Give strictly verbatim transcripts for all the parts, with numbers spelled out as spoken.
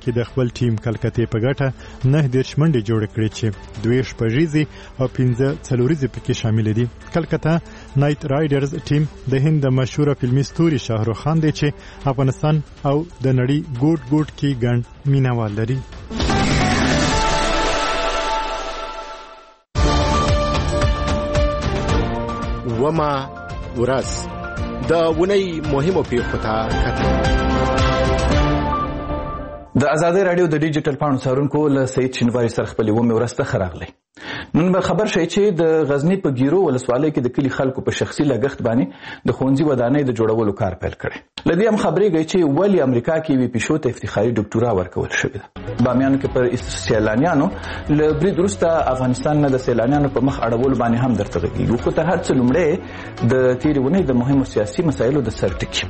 کې د خپل ټیم کلکتې په ګټه نه دېرش منډې جوړ کړې چې دوه شپږیزې او پنځه څلوریزې پکې شامل دي. کلکته نایټ رایډرز ټیم د هند د مشهور فلمي ستوري شاهرخ خان دی چې افغانستان او د نړۍ ګوټ ګوټ کې ګڼ مینوال لري. وما ورځ د ونی مهمو پیښو ته کتل. د ازادي رادیو د ډیجیټل پاڼو څارونکو له سید شینواری سره خپلې ومې ورځ ته ښه راغلی. نن به خبر شئ چې د غزني په ګیرو ولسوالۍ کې د کلي خلکو په شخصي لګښت باندې د ښوونځي ودانۍ د جوړولو کار پیل کړی. له دې هم خبرېږي چې ولې امریکا کې یوې پیشو ته افتخاري ډاکټورا ورکول شوې ده. بامیانو کې پر سیلانیانو له برید وروسته افغانستان نه د سیلانیانو په مخ اړولو باندې هم درته غږېږو. خو تر هر څه لومړی د تېرې اونۍ د مهمو سیاسي مسایلو د سر ټکي.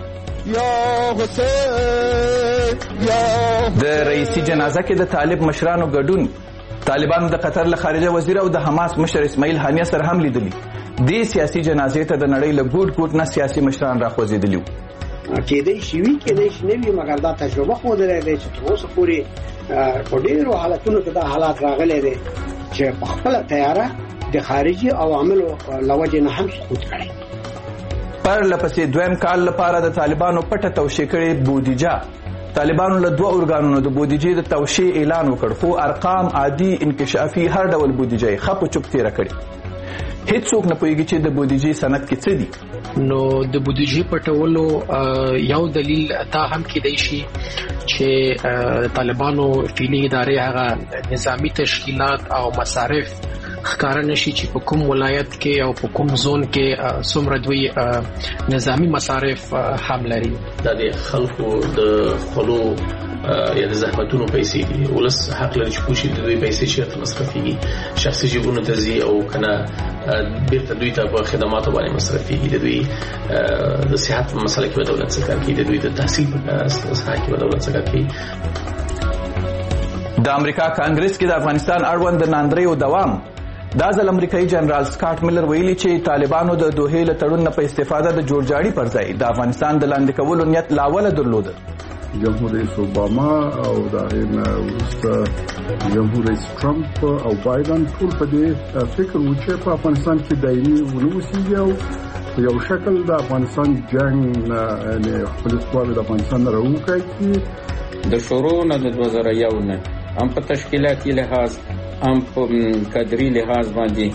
د رئیسي جنازه کې د طالب مشرانو ګډون. طالبانو د قطر له خارجه وزیر او د حماس مشر اسماعیل هانیه سره هم لیدلي. دې سیاسي جنازې ته د نړۍ له ګوټ ګوټ نه سیاسي مشران راخوځېدلي وو. کېدای شي وي کېدای شي نه وي، مګر دا تجربه ښودلی دی چې تر اوسه پورې په ډېرو حالتونو کې دا حالات راغلی دی چې په خپله تیاره د خارجي عواملو له وجې نه هم سقوط کړی. پرله پسې دویم کال لپاره د طالبانو پټه توشیح کړې بودیجه. طالبانو له دوه ارګانونو د بودیجې د توشیح اعلان وکړ، خو ارقام عادي انکشافي هر ډول بودیجه یې ښه په چوپ تېره کړې. هیڅوک نه پوهېږي چې د بودیجې سند کې څه دي. نو د بودیجې پټولو یو دلیل دا هم کېدای شي چې طالبانو فعلي ادارې هغه نظامی تشکیلات او مصارف ښکاره نشي چې په کوم ولایت کې او په کوم زون کې څومره دوی نظامی مصارف هم لري. دا د خلکو د خلو یا د زحمتونو پیسې دي. ولس حق لري چې پوښي د دوی پیسې چیرته مصرفېږي، شخصي جیبونو ته ځي او کنه بیرته دوی ته په خدماتو باندې مصرفېږي. د دوی د صحت په مسله کې به دولت څه کار کوي، د دوی د تحصیل په ساحه کې به دولت څه کار کوي. د امریکا کانګرس کې د افغانستان اړوند د ناندریو دوام. دا ځل امریکایي جنرال سکاټ ملر ویلي چې طالبانو د دوحې له تړون نه په استفاده د جوړجاړي پر ځای د افغانستان د لاندې کولو نیت لا اوله درلوده. جمهور رئیس اوباما او د هغې نه وروسته جمهور رئیس ټرمپ او بایدن ټول په دې فکر و چې په افغانستان کې دایمي ونه اوسېږي او په یو شکل د افغانستان جنګ یعنې خپل قواوې د افغانستان نه راوکړي. د شروع نه د دوه زره یو نه هم په تشکیلاتي لحاظ هم په کادري لحاظ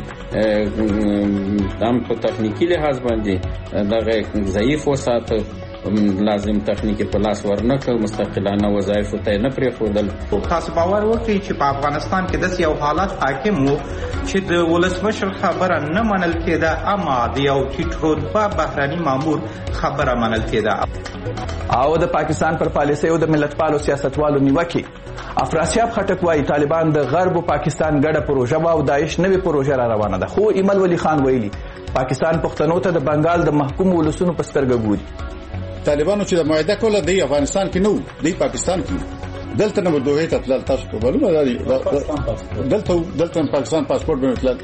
باندې هم په تخنیکی لحاظ باندې دغه ضعیف وساته، لازم تخنیکی په لاس ورنکړ، مستقلانه وظایف ته نه پرېښودل. تاسو باور وکړئ چې په افغانستان کې داسې یو حالت حاکم و چې د ولسمشر خبره نه منل کېده، اما د یو ټیټ رتبه بهرني مامور خبره منل کېده. او د پاکستان پر پالیسیو د ملتپالو سیاستوالو نیوکې. افراسیاب خټک وایي طالبان د غرب او پاکستان ګډه پروژه و او داعش نوې پروژه را روانه ده. خو ایمل ولی خان ویلي پاکستان پښتنو ته د بنګال د محکوم ولسونو په سترګه ګوري. طالبانو چې د معاهده کوله دی افغانستان کې نو دی پاکستان کې دلته نه دوه ته تلل. تاسو ته معلومه ده دلته دلته پاکستان پاسپورت باندې تلل.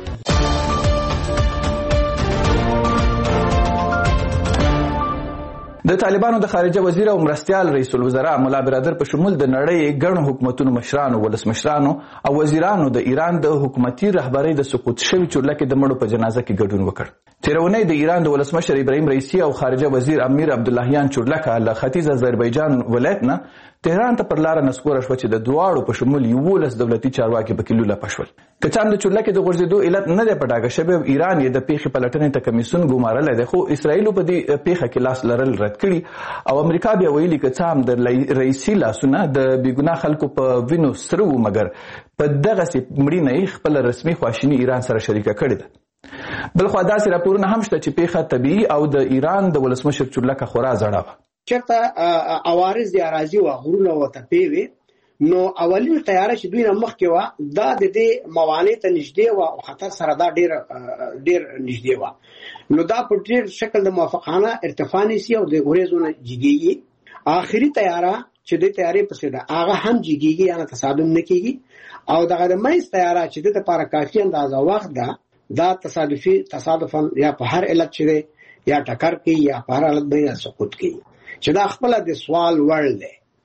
د طالبانو د خارجه وزیر او مرستیال رئیس الوزرا مولا برادر په شمول د نړۍ ګڼو حکومتونو مشرانو، ولسمشرانو او وزیرانو د ایران د حکومتي رهبرۍ د سقوط شوي چورلکې د مړو په جنازه کې ګډون وکړ. تېره اونۍ د ایران د ولسمشر ابراهیم رئیسي او خارجه وزیر امیر عبداللهیان چورلکه له ختیځ آذربایجان ولایت نه تهران ته پر لاره نسکوره شوه چې د دواړو په شمول یولس دولتي چارواکي پکې لوله پشول. که څه هم د چورلکې د غورځېدو علت نه دی په ډاګه شوی، ایران یې د پیښې پلټنې ته کمیسیون ګمارلی دی، خو اسرائیلو په دې پیښه کې لاس لرل رد کړي او امریکا بیا ویلي که څه هم د رئیسي لاسونه د بېګناه خلکو په وینو سره وو، مګر په دغسې مړینه یې خپله رسمي خواشیني ایران سره شریکه کړې ده. بلخوا داسې راپورونه هم شته چې پیښه طبیعي او د ایران د ولسمشر چورلکه خورا زړه وه. چېرته عوارض د اراضي وه، غرونه وه، تپې وې، نو اولین تیاره چې دوی نه مخکې وه دا د دې موانع ته نږدې وه او خطر سره دا ډېر ډېر نږدې وه. نو دا په ډېر شکل د موافقانه ارتفاع نیسي او د وریځو نه جګېږي. آخري تیاره چې د تیارې پسې ده هغه هم جګېږي، یعنې تصادم نه کېږي. او دغه د منځ تیاره چې د لپاره کافي اندازه وخت ده، دا تصادفي تصادفا یا په هر علت چې دی یا ټکر کوي یا په هر حالت باندې سقوط کوي، چې دا خپله د سوال وړ دی.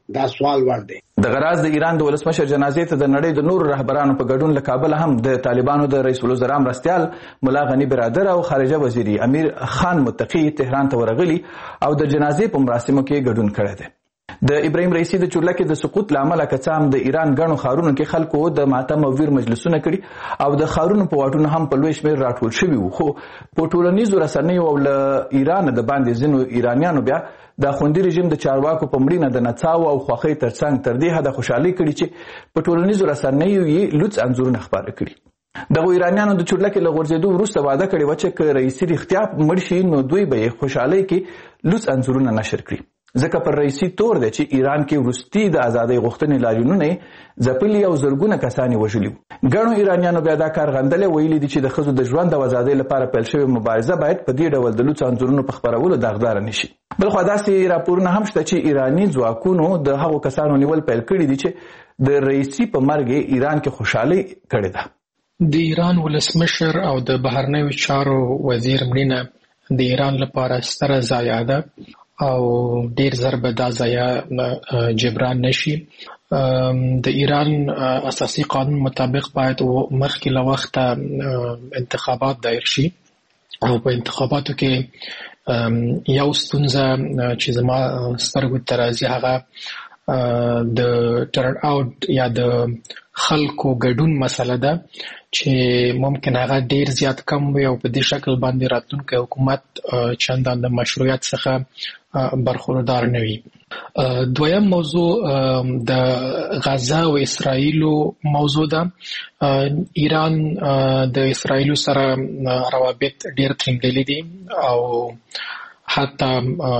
دا سوال وړ دی. د غراز د ایران د ولسمشر جنازې ته د نړۍ د نورو رهبرانو په ګډون له کابل هم د طالبانو د رئیس الوزرا مرستیال ملا غنی برادر او خارجه وزیر امیر خان متقی تهران ته ورغلي او د جنازې په مراسمو کې ګډون کړی دی. د ابراهیم رئیسی د چورلکې د سقوط لامل کڅام د ایران غنو خارونو کې خلکو د ماتم او ویر مجلسونه کړي او د خارونو په واټونو هم په لوی شمېر راټول شوي وو، خو په ټولنیزو رسنیو او له ایران د باندې ځینو ایرانیانو بیا د خوندي رژیم د چارواکو په مړینه د نڅاو او خوښۍ ترڅنګ تر دې حده خوشحالي کړي چې په ټولنیزو رسنیو یې لوڅ انځورونه خپاره کړي. دغه ایرانیانو د چورلکې له غورځېدو وروسته واده کړې وه چې که رئیسي رښتیا مړ شي نو دوی به یې خوشحالۍ کې لوڅ انځورونه نشر کړي، ځکه پر رئیسي تور دی چې ایران کې وروستي د ازادۍ غوښتنې لاریونونه ځپلي او زرګونه کسان یې وژلي وو. ګڼو ایرانیانو بیا دا کار غندلی، ویلي دي چې د ښځو د ژوند او ازادۍ لپاره پیل شوې مبارزه باید په دې ډول د لوڅو انځورونو په خپرولو داغداره نه شي. بلخوا داسې راپورونه هم شته چې ایراني ځواکونو د هغو کسانو نیول پیل کړي دي چې د رئیسي په مرګ ایران کې خوشحالۍ کړې ده. د ایران ولسمشر او د بهرنیو چارو وزیر مړینه د ایران لپاره ستره ضایعه ده او ډیر زر به دا ضایعه جبران نشي. د ایران اساسي قانون مطابق باید مخکې له وخته انتخابات دایر شي او په انتخاباتو کې یو ستونزه چې زما سترګو ته راځي هغه د ټرن آوټ یا د خلکو ګډون مسله ده چې ممکن هغه ډیر زیات کم وي او په دې شکل باندې راتلونکی حکومت چندان د مشروعیت څخه برخوردار نه وي. دویم موضوع د غزه او اسرائیلو موضوع ده. ایران د اسرائیلو سره روابط ډیر ترنګلي دي او حتی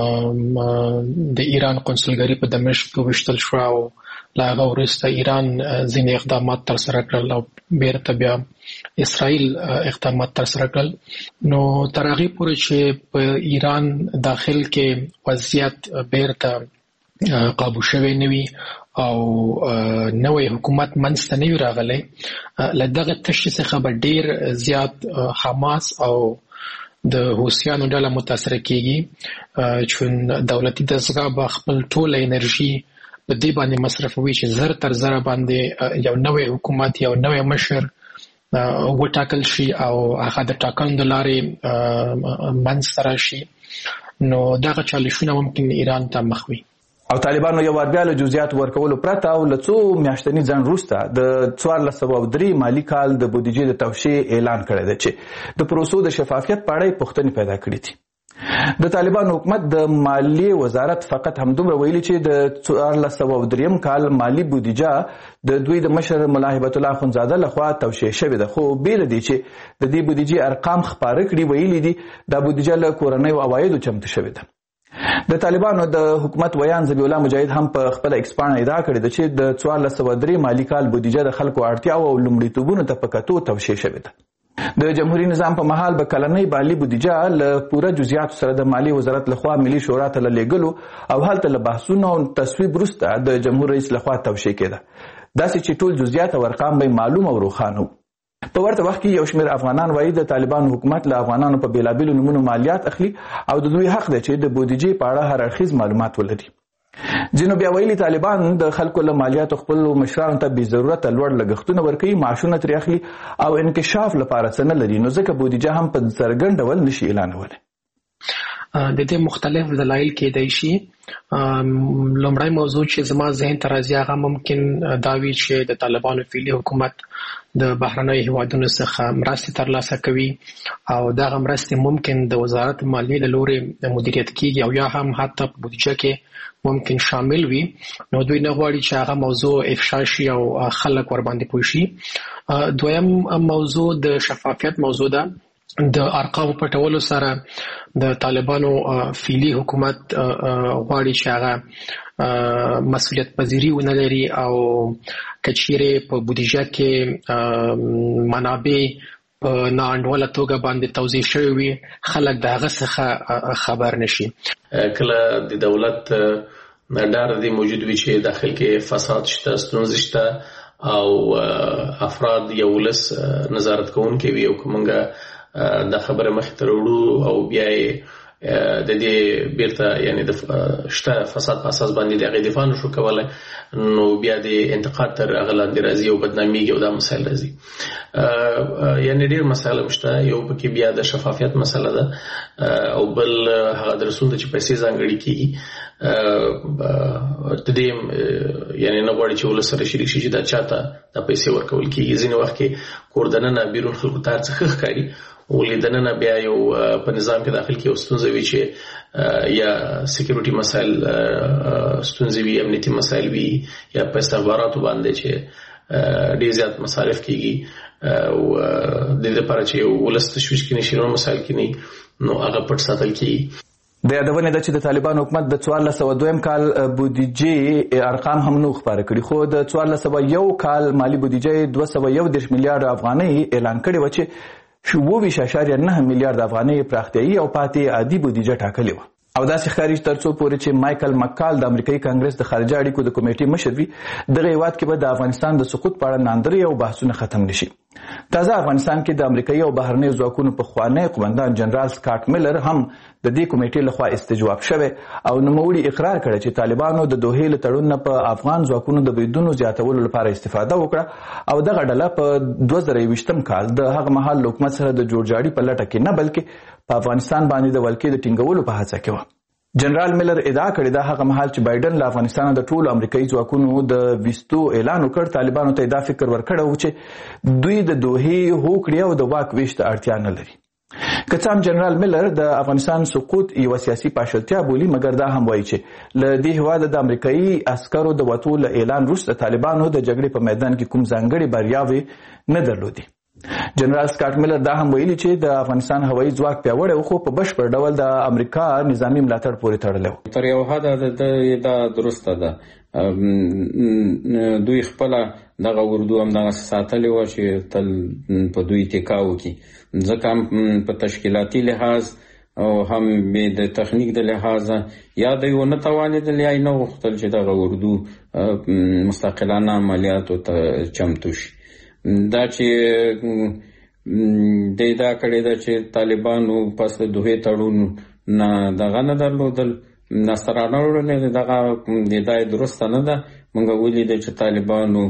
د ایران قونسلګري په دمشق کې وشتل شو او له هغه وروسته ایران ځینې اقدامات ترسره کړل او بیرته بیا اسرائیل اقدامات ترسره کړل. نو تر هغې پورې چې په ایران داخل کې وضعیت بیرته قابو شوی نه وي او نوی حکومت منځته نه وي راغلی، له دغه تشې څخه به ډیر زیات حماس او د حوثیانو ډله متاثره کیږي چې دولتي دستګاه به خپل ټوله انرژي په دې باندې مصرفوي چې زر تر زره باندې یو نوی حکومت یو نوی مشر وټاکل شي او هغه د ټاکنو د لارې منځته راشي. نو دغه چالشونه ممکن ایران ته مخ وي. او طالبانو یو وار بیا له جزئیات ورکولو پرته او له څو میاشتني ځنډ وروسته د څوارلس سوه او درې مالي کال د بودیجې د توشیح اعلان کړی دی چې د پروسو د شفافیت په اړه یې پوښتنې پیدا کړي دي. د طالبانو حکومت د مالیې وزارت فقط همدومره ویلي چې د څوارلس سوه او دریم کال مالي بودیجه د دوی د مشر ملا هبت الله اخندزاده لخوا توشیح شوې ده، خو بیله دي چې د دې بودیجې ارقام خپاره کړي. ویلي دي دا بودیجه له کورنیو عوایدو چمتو شوې ده. د طالبانو د حکومت ویان ذبیح الله مجاهد هم په خپل ایکسپانه ادعا کړې ده چې د څوارلس سوه درې مالي کال بودیجه د خلکو اړتیاو او لومړیتوبونو ته په کتو توشیح شوې ده. د جمهوریت نظام په مهال به کلنۍ مالي بودیجه له پوره جزئیاتو سره د مالی وزارت لخوا ملي شورا ته لېږلو او هلته له بحثونو او تصویب وروسته د جمهور رئیس لخوا توشیح کېده، داسې چې ټول جزئیات او ارقام به معلوم او روښانه وو. په ورته وخت کې یو شمېر افغانان وایي د طالبانو حکومت له افغانانو په بېلابېلو نومونو مالیات اخلي او د دوی حق دی چې د بودیجې په اړه هر اړخیز معلومات ولري. ځینو بیا ویلي طالبان د خلکو له مالیاتو خپلو مشرانو ته بې ضرورته لوړ لګښتونه ورکوي، معاشونه ترې اخلي او انکشاف لپاره څه نه لري، نو ځکه بودیجه هم په څرګند ډول نشي اعلانولی. د دې مختلف دلایل کېدای شي. لومړی موضوع چې زما ذهن ته راځي هغه ممکن دا وي چې د طالبانو فعلي حکومت د بهرنیو هیوادونو څخه مرستې ترلاسه کوي او دغه مرستې ممکن د وزارت مالیې له لورې مدیریت کیږي او یا هم حتی په بودیجه کې ممکن شامل وي. نو دوی نه غواړي چې هغه موضوع افشا شي او خلک ورباندې پوه شي. دویم موضوع د شفافیت موضوع ده. د ارقامو پټولو سره د طالبانو فعلي حکومت غواړي چې هغه مسؤلیت پذیری ونه لري او کچیرې په بودیجه کې منابع په ناانډوله توګه باندې توزیع شوی وي خلک د هغه څخه خبر نشي. کله د دولت ډار دی موجود وي چې داخل کې فساد شته، ستونزې شته او افراد یو ولس نظارت کوونکي وي او کومنګه دا خبره مخې ته وړو او بیا د دې بیرته یعنی د شته فساد په اساس باندې د غي دفاع نشو کولای نو بیا د انتقاد تر اغلان درازي او بدنامي او د مسایل راځي یعنی ډیر مسایل مشته یو پکې بیا د شفافیت مسله ده او بل هغه درسونه چې پیسې ځانګړي کیږي د دې یعنی نه غواړي چې ولسره شریک شي چې دا چاته د پیسې ورکول کیږي ځینې وخت کې کوردنه بیرون خلکو تار څخه ښکاری ولیدنه بیا یو په نظام کې داخل کې اوستونځ وی چې یا سکیورټي مسایل ستونزې وي امنیتي مسایل وي یا په استخباراتو باندې چې ډیر زیات مصارف کیږي او د دې لپاره چې ولست تشویش کې نشي نو مسایل کې نه نو هغه پټ ساتل کیږي د یادونه ده چې د طالبان حکومت د څوارلس سوه دویم کال بودیجې ارقام هم نو خبره کړي خو د څوارلس سوه یو کال مالی بودیجې دوه سوه یو دېرش میلیارډ افغانۍ اعلان کړې وه چې اووه ویشت اعشاریه نه میلیارډ افغانۍ پراختیایي او پاتې عادي بودیجه ټاکلې وه او داسې ښکاري تر څو پورې چې مایکل مکال د امریکایي کانګرس د خارجه اړیکو د کمیټې مشر وي دغه هیواد کې به د افغانستان د سقوط په اړه ناندرۍ او بحثونه ختم نشي تازه افغانستان کې د امریکایي او بهرنیو ځواکونو پخوانی قومندان جنرال سکاټ میلر هم د دې کمیټې لخوا استجواب شوی او نوموړي اقرار کړی چې طالبانو د دوحې له تړون نه په افغان ځواکونو د بریدونو زیاتولو لپاره استفاده وکړه او دغه ډله په دوه زره یویشتم کال د هغه مهال له حکومت سره د جوړجاړي په لټه کې نه بلکې په افغانستان باندې د ولکې د ټینګولو په هڅه کې وه جنرال میلر ادعا کړې ده هغه مهال چې بایدن له افغانستان د ټولو امریکایي ځواکونو د ویستو اعلان وکړ طالبانو ته دا فکر ورکړی و چې دوی د دوحې هوکړې او د واک ویش ته اړتیا نه لري که څه هم جنرال میلر د افغانستان سقوط یوه سیاسي پاشلتیا بولي مګر دا هم وایي چې له دې هېواده د امریکایي عسکرو د وتو له اعلان وروسته طالبانو د جګړې په میدان کې کوم ځانګړې بریاوې نه درلودې جنرال سکاټ میلر دا هم ویلي چې د افغانستان هوایي ځواک پیاوړی و خو په بشپړ ډول د امریکا نظامي ملاتړ پورې تړلی و تر یو حده دا درسته ده دوی خپله دغه اردو همدغسې ساتلې وه چې تل په دوی ټیکا وکړي ځکه هم په تشکیلاتي لحاظ او هم د تخنیک د لحاظه یا دوی ونه توانېدل یا یې نه غوښتل چې دغه اردو مستقلانه عملیاتو ته چمتو شي دا چې دی دا کړې ده چې طالبانو پس د دوحې تړون نه دغه نه درلودل ناسته راوړلې دغه دا درسته نه ده موږ ولیدل چې طالبانو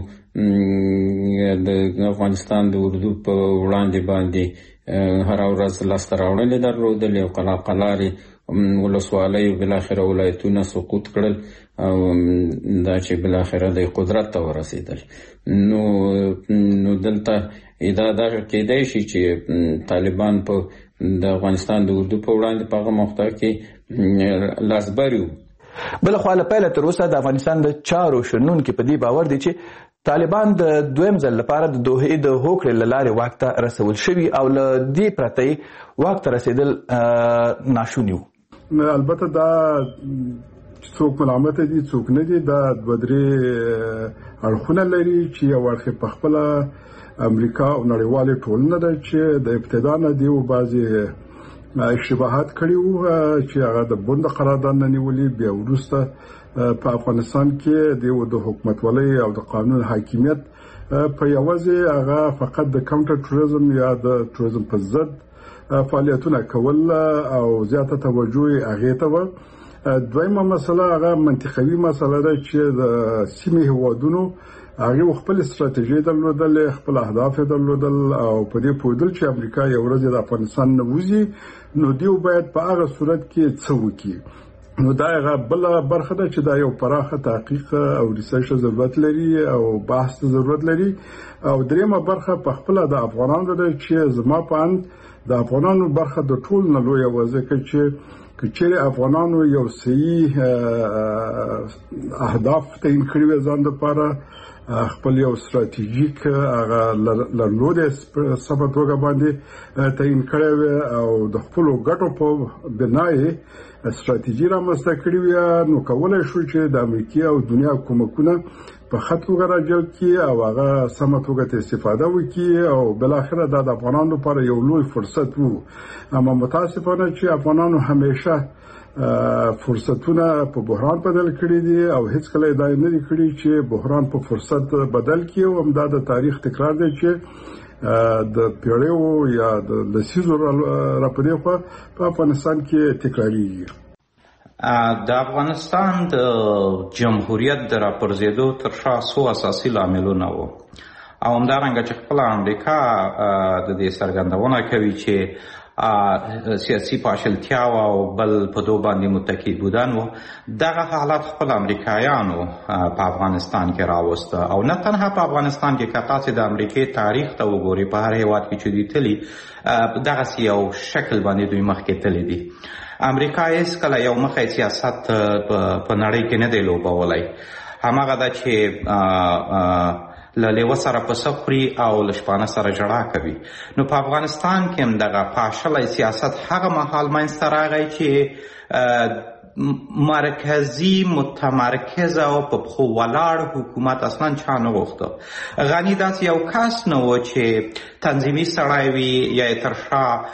د افغانستان د اردو په وړاندې باندې هره ورځ لاسته راوړلې درلودل یو قلاقلارې ولسوالیو بالاخره ولایتونه سقوط کړل او دا چې بالاخره د قدرت ته ورسېدل نو نو دلته دا دا کېدای شي چې طالبان په د افغانستان د اردو په وړاندې په هغه موقع کې لاسبري بل خو له پیله تر اوسه د افغانستان د چارو شنونکي په دې باور دي چې طالبان د دویم ځل لپاره د دوحې د هوکړې له لارې واک ته رسول شوي او له دې پرته واک ته رسېدل ناشوني وو البته دا څوک ملامت دي څوک نه دي دا دوه درې اړخونه لري چې یو اړخ په خپله امریکا او نړیوالې ټولنه ده چې د ابتدا نه دي بعضې اشتباهات کړي وو چې هغه د بند قرارداد نه نیولي بیا وروسته په افغانستان کې د حکومتولۍ او د قانون حاکمیت په یوازې هغه فقط د کاونټر ټوریزم یا د ټوریزم په ضد فعالیتونه کول او زیاته توجه یې هغې ته وه دویمه مسله هغه منطقوي مسله ده چې د سیمې هیوادونو هغې خپل استراتیژي درلودلې خپل اهداف یې درلودل او په دې پوهېدل چې امریکا یو ورځ د افغانستان نه وځي نو دوی باید په هغه صورت کې څه وکړي نو دا هغه بله برخه ده چې دا یو پراخه تحقیق او ریسرچ ضرورت لري او بحث ضرورت لري او دریمه برخه په خپله د افغانانو ده چې زما په اند د افغانانو برخه د ټول نه لویه وه ځکه چې که چیرې افغانانو یو صحیح اهداف تعیین کړي وي ځان دپاره خپل یو ستراتیژیک هغه لرلودې سمه توګه باندې تعیین کړی وي او د خپلو ګټو په بنا یې ستراتیژي رامنځته کړې وي نو کولی شو چې د امریکې او دنیا کومکونه په ښه توګه راجلب کړي او هغه سمه توګه ته استفاده وکړي او بالاخره دا د افغانانو لپاره یو لوی فرصت و اما متاسفانه چې افغانانو همیشه فرصتونه په بحران بدل کړي دي او هیڅ کله دا نه دي کړي چې بحران په فرصت بدل کړي او همدا د تاریخ تکرار دی چې د پیړیو یا د لسیزو راپدې خو په افغانستان کې تکراریږي. د افغانستان د جمهوریت د راپرځېدو تر شا څو اساسي لاملونه وو او همدارنګه چې خپله امریکا د دې څرګندونه کوي چې سیاسي پاشلتیا او بل په دو باندې متکی بودن و. دغه حالات خپل امریکایانو په افغانستان کې راوسته او نه تنها په افغانستان کې که تاسې د امریکې تاریخ ته وګورئ په هر هیواد کې چې دوی تلي دغسې یو شکل باندې دوی مخکې تللی دي. امریکا هېڅکله یو مخی سیاست په نړۍ کې نه دی لوبولی. هماغه ده چې له لیوه سره پسه خوري او له شپانه سره ژړا کوي. نو په افغانستان کې هم دغه پاشلی سیاست هغه مهال منځته راغی چې مرکزی متمرکز او په پښو ولاړ حکومت اصلا چا نه غوښته. غني داسې یو کس نه و چې تنظیمي سړی وي یا یې تر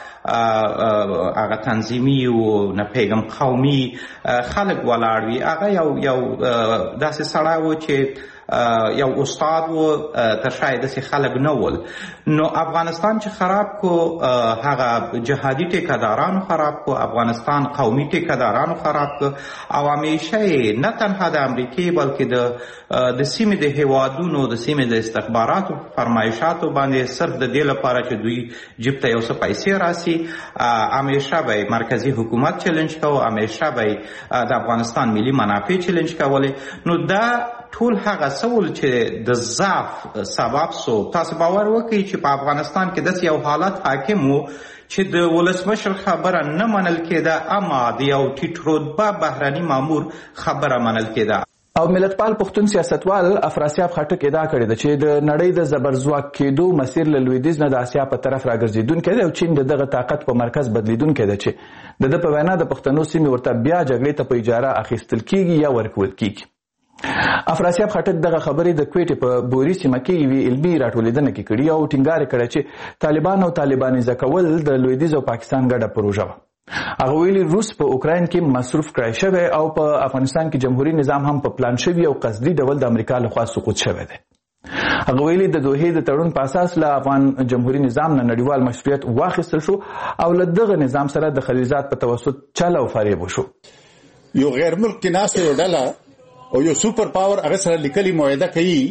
شا هغه تنظیمي و نه پیغم قومي خلک ولاړ وي. هغه یو یو داسې سړی و چې یو استاد و تر شا یې داسې خلک نه ول. نو افغانستان چې خراب کو هغه جهادي ټیکهدارانو خراب کو، افغانستان قومي ټیکهدارانو خراب کو او همیشه یې نه تنها د امریکې بلکې د د سیمې د هیوادونو د سیمې د استخباراتو فرمایشاتو باندې صرف د دې لپاره چې دوی جیب ته یو څه پیسې راسي همیشه به مرکزي حکومت چلنج کوو، همیشه به د افغانستان ملي منافع چلنج کولې. نو دا ټول هغه سول چې د ضعف سبب سو. تاسو باور وکړئ چې په افغانستان کې داسې یو حالت حاکم و چې د ولسمشر خبره نه منل کېده اما د یو ټیټ رتبه بهرني مامور خبره منل کېده. او ملتپال پښتون سیاستوال افراسیاب خټک ادعا کړې ده چې د نړۍ د زبرځواک کېدو مسیر له لویدیځ نه د اسیا په طرف راګرځېدونکی دی او چین د دغه طاقت په مرکز بدلیدونکی ده چې د ده په وینا د پښتنو سیمې ورته بیا جګړې ته په اجاره اخیستل کیږي یا ورکول کیږي. افراسیاب خټک دغه خبرې د کویټې په بوري سیمه کې یوې علمي راټولېدنه کې کړي او ټینګار کړی چې طالبان او طالبانیزه کول د لویدیځ او پاکستان ګډه پروژه وه. هغه ویلي روس په اوکراین کې مصروف کړی شوی او په افغانستان کې جمهوریت نظام هم په پلان شوي او قصدي ډول د امریکا لخوا سقوط شوی دی. هغه ویلي د دوحې د تړون په اساس له افغان جمهوریت نظام نه نړیوال مشروعیت واخیستل شو او له دغه نظام سره د خلیلزاد په توسط چل او فریب وشو. یو غیر ملک کې ناسته یو ډله او یو سوپر پاور هغه سره لیکلي معاهده کوي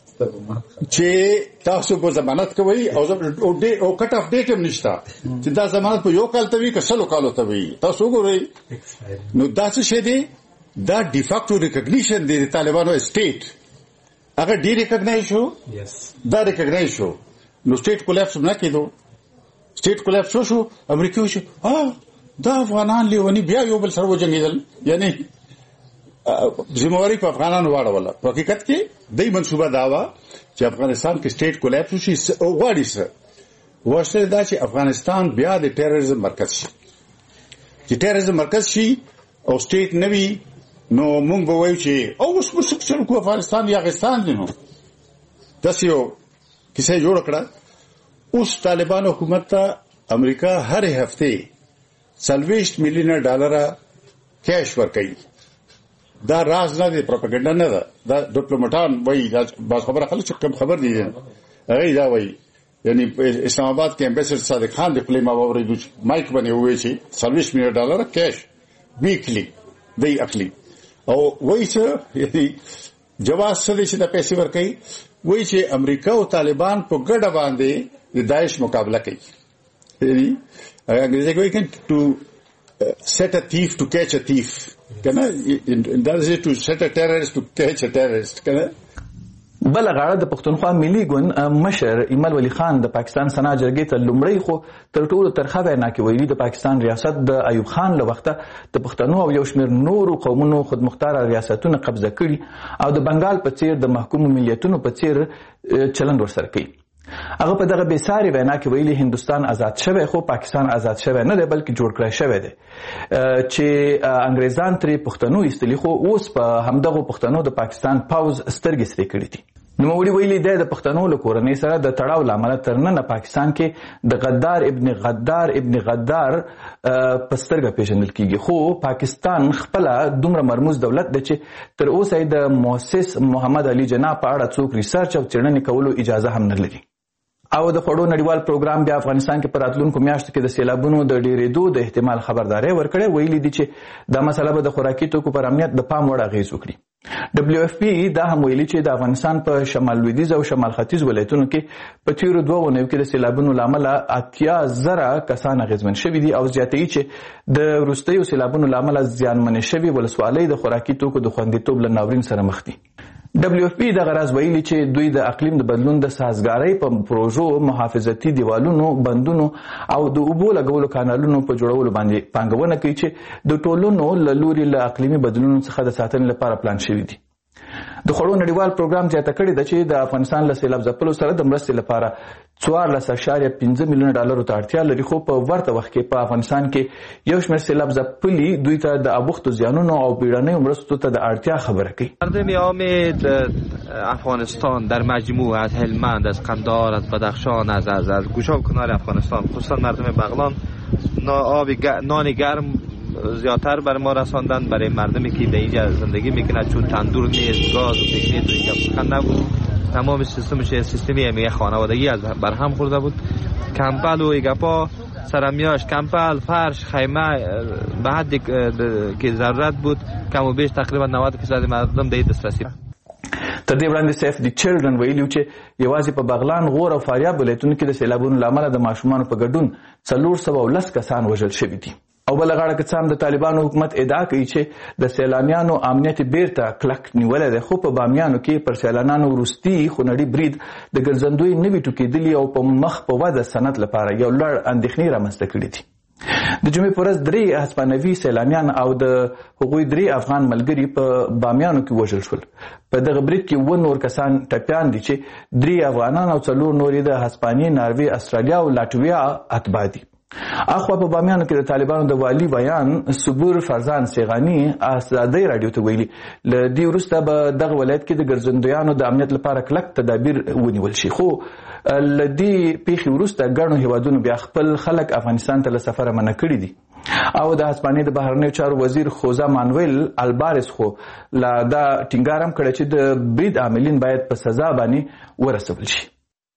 چې تاسو په ضمانت کوي او او کټ اف ډیټ هم نشته چې دا ضمانت په یو کال ته وي که سلو کالو ته وي. تاسو وګورئ نو دا څه شی دی؟ دا ډیفاکټو ریکګنیشن دی د طالبانو سټیټ. هغه ډی ریکګنایز شو، دا ریکګنایز شو. نو سټیټ کولیپس نه کېدو، سټیټ کولیپس شو. امریکا شو ها دا افغانان لیونی بیا یو بل سره وجنګېدل، یعنی ذمہواری په افغانانو واړوله. په حقیقت کې دای منصوبه دا وه چې افغانستان کې سټیټ کولیپس شي. غواړي څه وشته دا چې افغانستان بیا د ټیرریزم مرکز شي. چې ټیرریزم مرکز شي او سټیټ نه وي نو موږ به وایو چې او اوس موږ څه چلو کوو افغانستان یا افغانستان دی. نو داسې یو کیسه جوړه کړه. اوس طالبان حکومت ته امریکا هر هفته څلوېښت میلیونه ډالره کیش ورکوي. دا راز نه دی، پروپاګاندا نه ده. دا ډیپلوماټان وایي، دا بعض خبره خلک چې کم خبر دي هغه دا وایي. یعنی اسلام آباد کې امبیسډر صادق خان د خپل ما ووري مایک باندې وایي چې څلوېښت میلیونه ډالر کیش ویکلی دی اخلي او وایي چې یعنی جواز څه دي چې د پیسې ورکوي. وایي چې امریکا او طالبان په ګډه باندې د داعش مقابله کوي. یعنی انګریزي کې وایي ټو set a thief to catch a thief. کنه دا چې to set a terrorist to catch a terrorist. کنه بل غاړه د پښتونخوا ملي ګوند مشر ایمل ولی خان د پاکستان سنا جرګې ته لومړی خو تر ټولو ترخه وینا کې ویلي د پاکستان ریاست د ایوب خان له وخته د پښتنو او یو شمېر نورو قومونو خودمختاره ریاستونه قبضه کړي او د بنګال په څیر د محکومو ملیتونو په څیر چلند ورسره کوي. هغه په دغه بېساري وینا کې ویلي هندوستان آزاد شوی خو پاکستان آزاد شوی نه دی بلکې جوړ کړی شوی دی چې انګریزان ترې پښتنو ایستلي خو اوس په همدغو پښتنو د پاکستان پوځ سترګې سرې کړي دي. نوموړي ویلي دی د پښتنو له کورنۍ سره د تړاو له امله تر ننه پاکستان کې د غدار ابن غدار ابن غدار په سترګه پیژندل کیږي، خو پاکستان خپله دومره مرموز دولت دی چې تر اوسه یې د مؤسس محمد علي جناح په اړه څوک ریسرچ او څېړنې کولو اجازه هم نه لري. او د خوړو نړیوال پروګرام بیا افغانستان کې په راتلونکو میاشتو کې د سیلابونو د ډېرېدو د احتمال خبرداری ورکړی. ویلي دي چې دا مسله به د خوراکي توکو پر امنیت د پام وړ اغېز وکړي. ډبلیو اف پی دا هم ویلي چې د افغانستان په شمال لویدیځ او شمال ختیځ ولایتونو کې په تېرو دوه اونیو کې د سیلابونو له امله اتیا زره کسان اغېزمن شوي دي او زیاتوي چې د وروستیو سیلابونو له امله زیانمنې شوي ولسوالۍ د خوراکي توکو د خوندیتوب له ناورین سره مخ دي. ډبلیو اف پی دغه راز ویلي چې دوی د اقلیم د بدلون د سازګارۍ په پروژو، محافظتي دیوالونو، بندونو او د اوبو لګولو کانالونو په جوړولو باندې پانګونه کوي چې د ټولنو له لوري له اقلیمي بدلونونو څخه د ساتنې لپاره پلان شوي دي. د خوړو نړیوال پروګرام زیاته کړې ده چې د افغانستان له سیلاب ځپلو سره د مرستې لپاره څوارلس اعشاریه پنځه میلیونه ډالرو ته اړتیا لري، خو په ورته وخت کې په افغانستان کې یو شمېر سیلاب ځپلي دوی ته د اوښتو زیانونو او بیړنیو مرستو ته د اړتیا خبره کوي. مردم عام افغانستان در مجموع از هلمند، از قندهار، از بدخشان، از از از گوشه و کنار افغانستان، خصوصا مردم بغلان آب نان گرم زیادتر برای ما رساندن، برای مردمی که در اینجا زندگی میکنن، چون تندور نیست، گاز و دیگه تو اینجا سخن نبود. تمام سیستمش سیستمی یک خانوادگی از برهم خورده بود. کمپل و ایگپا سرمیاش، کمپل، فرش، خیمه به حدی که ضرورت بود کم و بیش تقریبا نود درصد مردم در دسترسی. تر دې وړاندې سیف دی چلډرن ویلي چې یوازې په بغلان، غور او فاریاب ولایتونو کې د سیلابونو له امله د ماشومانو په ګډون څلور سوه او لس کسان وژل شوي دي. او بله غاړه که څه هم د طالبانو حکومت ادعا کوي چې د سیلانیانو امنیت بیرته کلک نیولی دی، خو په بامیانو کې پر سیلانیانو وروستي خونړي برید د ګرځندوی نوي ټوکېدلي او په مخ په وده صنعت لپاره یو لوړ اندېښنې رامنځته کړي دي. د جمعې په ورځ درې هسپانوي سیلانیان او د هغوی درې افغان ملګري په بامیانو کې وژل شول. په دغه برید کې اووه نور کسان ټپیان دي چې درې افغانان او څلور نور یې د هسپانیې، ناروې، استرالیا او لاتویا اتباع دي. اخوا په بامیانو کې د طالبانو د والي ویان صبور فرزان سیغانی ازادۍ راډیو ته ویلي له دې وروسته به دغه ولایت کې د ګرځندویانو د امنیت لپاره کلک تدابیر ونیول شي، خو له دې پیښې وروسته ګڼو هیوادونو بیا خپل خلک افغانستان ته له سفره منع کړي دي. او د هسپانیې د بهرنیو چارو وزیر خوزا مانویل البارس خو لا دا ټینګار هم کړی چې د برید عاملین باید په سزا باندې ورسول شي.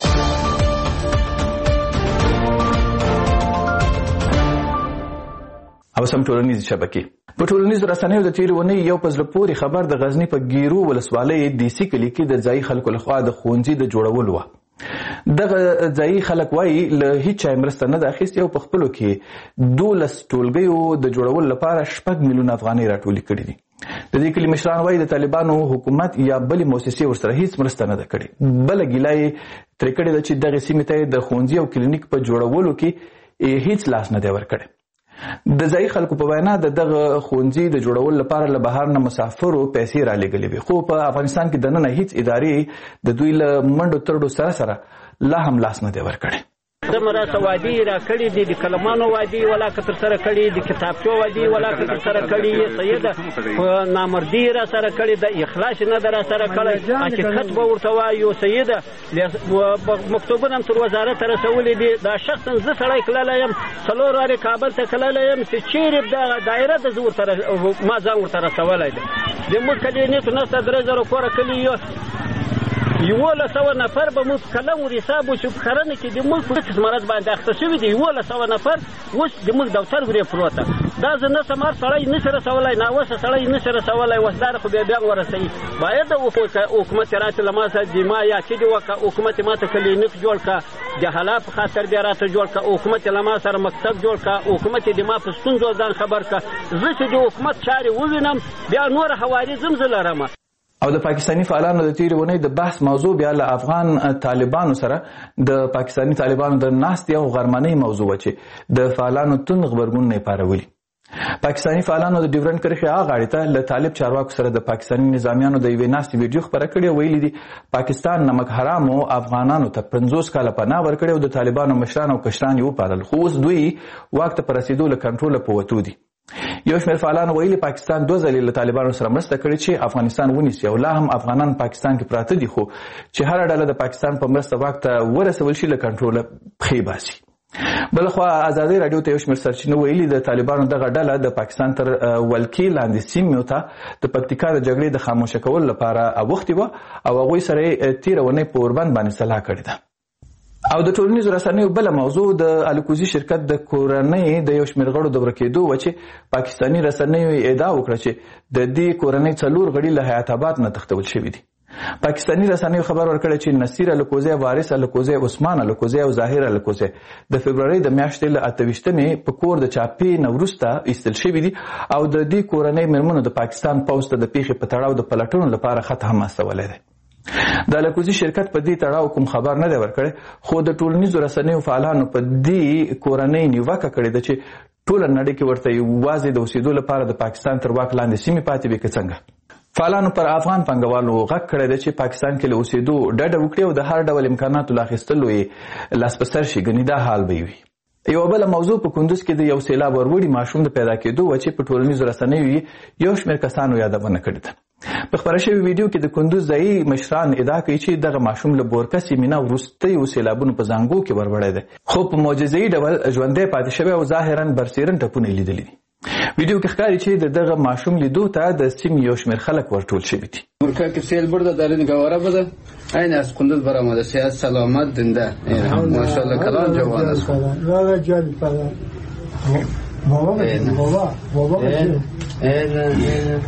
او سم ټولنیز شبکې په ټولنیزو رسنیو د تېرې اونۍ یو په زړه پورې خبر د غزني په ګیرو ولسوالۍ دیسي کلي کې د ځایي خلکو لخوا د ښوونځي د جوړولو وه. دغه ځایي خلک وایي له هیڅ چا مرسته نه ده اخیستې او په خپلو کې دولس ټولګیو د جوړولو لپاره شپږ میلیونه افغانۍ راټولې کړي دي. د دې کلي مشران وایي د طالبانو حکومت یا بلې موسسې ورسره هیڅ مرسته نه ده کړې. بله ګیله یې ترې کړې ده چې دغې سیمې ته د ښوونځي او کلینیک په جوړولو کې هیڅ لاس نه دی ورکړی. د ځایي خلکو په وینا د دغه ښوونځي د جوړولو لپاره له بهر نه مسافرو پیسې رالېږلې وې، خو په افغانستان کې دننه هیڅ ادارې د دوی له منډو ترډو سره سره لا هم لاس نه دی ورکړی. دمره وادي را کړي دي، د کلمانو وادي ولا کتر سره کړي، د کتابچو وادي ولا کتر سره کړي، سیده نامردی را سره کړي، د اخلاص نه در سره کړي، حقیقت به ورته وایو سیده مکتوبونه هم تر وزارت رسولې دي. دا شخصا زه سړی کللی یم، څلور وارې کابل ته کللی یم چې چیرې د دایره د زه ورته ما ځان ورته رسولی دی. زموږ کلینیک نسته درې زره کوره کلي یو یولس سوه نفر به موږ کلم ور حساب وشو په کرنه کې د ملک په قسم مرض باندې اخته شوي دي. یولس سوه نفر اوس د ملک دفتر ورې پروته. دا زه نه سمار سړی نشي رسولی، ناوسه سړی نشي رسولی، وسدار خو بیا بیا ورسوي. باید د حکومت راته له ما سره جما یا چې دې وکړه، حکومت ما ته کلینیک جوړ کړه، د حالا په خاطر بیا راته جوړ کړه، حکومت له ما سره مکتب جوړ کړه، حکومت دې ما په ستونزو ځان خبر کړه. زه چې د حکومت چارې ووینم بیا نور حوالې زم زه لرم. او د پاکستاني فعالانو د تېرې اونۍ د بحث موضوع بیا له افغان طالبانو سره د پاکستاني طالبانو د ناستې او غرمنۍ موضوع وه چې د فعالانو توند غبرګونونه یې پارولي. پاکستاني فعالانو د ډیورنډ کرښې هغه غاړې ته له طالب چارواکو سره د پاکستاني نظامیانو د یوې ناستې ویډیو خپره کړې او ویلي دي پاکستان نمک حرامو افغانانو ته پنځوس کاله پناه ورکړې او د طالبانو مشران او کشران یې وپالل، خو اوس دوی واک ته په رسېدو له کنټروله په وتو دي. یو شمېر فعالانو ویلي پاکستان دوه ځلې له طالبانو سره مرسته کړې چې افغانستان ونیسي او لا هم افغانان پاکستان کې پراته دي خو چې هره ډله د پاکستان په مرسته واک ته ورسول شي له کنټروله پښې باسي. بلخوا ازادي رادیو ته یو شمېر سرچینو ویلي د طالبانو دغه ډله د پاکستان تر ولکې لاندې سیمو ته د پکتیکا د جګړې د خاموشه کولو لپاره اوښتې وه او هغوی سره یې تېره اونۍ په اوربند باندې سلا کړې ده. او د ټولنیزو رسنیو بله موضوع د الکوزي شرکت د کورنۍ د یو شمېر غړو د ورکېدو وه چې پاکستاني رسنیو ادعا وکړه چې د دې کورنۍ څلور غړي له حیات آباد نه تښتول شوي دي. پاکستاني رسنیو خبر ورکړی چې نصیر الکوزی، وارث الکوزی، عثمان الکوزی او ظاهر الکوزی د فبرورۍ د میاشتې له اته ویشتمې په کور د چاپې نه وروسته ایستل شوي دي او د دې کورنۍ مېرمنو د پاکستان پوځ ته د پیښې په تړاو د پلټنو لپاره خط هم استولی دی. د الکوزي شرکت په دې تړاو کوم خبر نه دی ورکړی خو د ټولنیزو رسنیو فعالانو په دې کورنۍ نیوکه کړې ده چې ټوله نړۍ کې ورته یوازې د اوسېدو لپاره د پاکستان تر واک لاندې سیمې پاتې وي که څنګه. فعالانو پر افغان پانګوالو غږ کړی دی چې پاکستان کې له اوسېدو ډډه وکړي او د هر ډول امکاناتو له اخیستلو یې لاس په سر شي، ګنې دا حال به وي. یوه بله موضوع په کندوز کې د یو سیلاب وروړي ماشوم د پیدا کېدو وه چې په ټولنیزو رسنیو یې یو شمېر کسانو یادونه کړې ده. په خپره شوي ویډیو کې د کندوز ځایي مشران ادعا کوي چې دغه ماشوم له بورکه سیمې نه وروستیو سیلابونو په زانګو کې وربړی دی خو په معجزه‌ایي ډول ژوندی پاتې شوی او ظاهرا برسیرن ټپونه یې لیدلي دي. ویډیو کې ښکاري چې د دغه ماشوم لیدو ته د سیمې یو شمېر خلک ورټول شوي دي. بورکه که سیل برده در این گواره بده این از کندوز برآمده، صحت سلامت زنده ماشاءالله کلان جوان است. لا جان پدر بابا بابا بابا این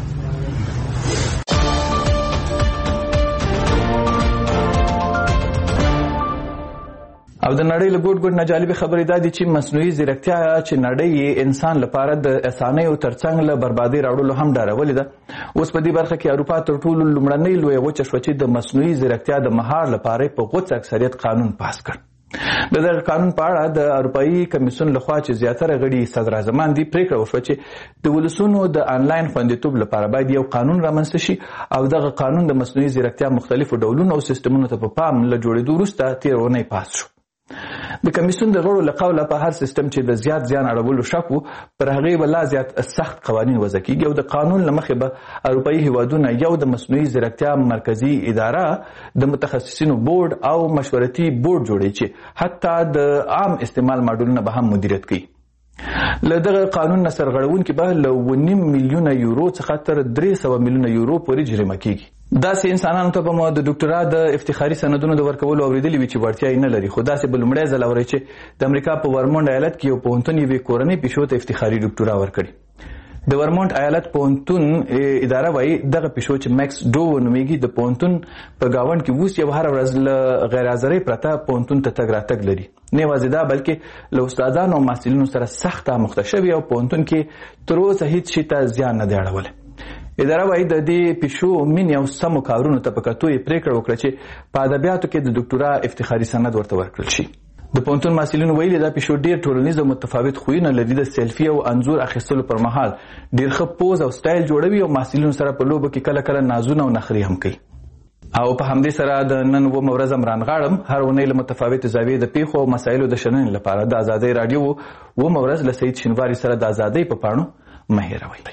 او د نړۍ له ګوټ ګوټ نه جالبې خبرې دا دي چې مصنوعي ځیرکتیا چې نړۍ انسان لپاره د اسانیو ترڅنګ له بربادۍ راوړلو هم ډارولې ده. اوس په دې برخه کې اروپا تر ټولو لومړنۍ لویه وچه شوه چې د مصنوعي ځیرکتیا د مهار لپاره په غوڅ اکثریت قانون پاس کړ. د دغه قانون په اړه د اروپایي کمیسیون لخوا چې زیاتره غړي صدراعظمان دي پریکړه وشوه چې د ولسونو د آنلاین خوندیتوب لپاره باید یو قانون رامنځته شي او دغه قانون د مصنوعي ځیرکتیا مختلفو ډولونو او سیستمونو ته په پام له جوړېدو وروسته تېره اونۍ پاس شو. د کمیسیون د غړو له قوله په هر سیستم چې د زیات زیان اړولو شک و پر هغې به لا زیات سخت قوانین وضع کیږي او د قانون له مخې به اروپایي هیوادونه یو د مصنوعي ځیرکتیا مرکزي اداره د متخصصینو بورډ او مشورتي بورډ جوړوي چې حتی د عام استعمال ماډلونه به هم مدیریت کوي. له دغه قانون نه سرغړونکي به له اوه نیم میلیونه یورو څخه تر درې سوه میلیونه یورو پورې جریمه کیږي. داسې انسانانو ته به مو د ډاکټرا د افتخاري سندونو د ورکولو اورېدلي وي چې وړتیا یې نه لري خو داسې به لومړی ځل اورئ چې د امریکا په ورمونډ ایالت کې یو پوهنتون یوې کورنۍ پیشو ته افتخاري ډاکټرا ورکړي. د ورمونټ ایالت پوهنتون اداره وایي دغه پیشو چې میکس ډو نومیږي د پوهنتون په گاونډ کې اوس یو هره ورځ له غیر حاضرۍ پرته پوهنتون ته تګ راتګ لري. نه یوازې دا بلکې له استادانو او محصلینو سره سخت آموخته شوي او پوهنتون کې تر اوسه هیڅ شي ته زیان نه دی اړولی. اداره وایي د دې پیشو مینې او سمو کارونو ته په کتو یې پریکړه وکړه چې په ادبیاتو کې د ډاکټرا افتخاري سند ورته ورکړل شي. د پوهنتون محصلینو ویلي دا پیشو ډېر ټولنیز او متفاوت خویونه لري. د سیلفي او انځور اخیستلو پر مهال ډېر ښه پوز او سټایل جوړوي او محصلینو سره په لوبو کې کله کله نازونه او نخرې هم کوي. او په همدې سره د نن اوومه ورځ هم رانغاړم هر اونۍ له متفاوتې زاویې د پیښو او مسایلو د شننې لپاره د ازادۍ راډیو اوومه ورځ له سعید شینواري سره د ازادۍ په پاڼو مه هېروئ.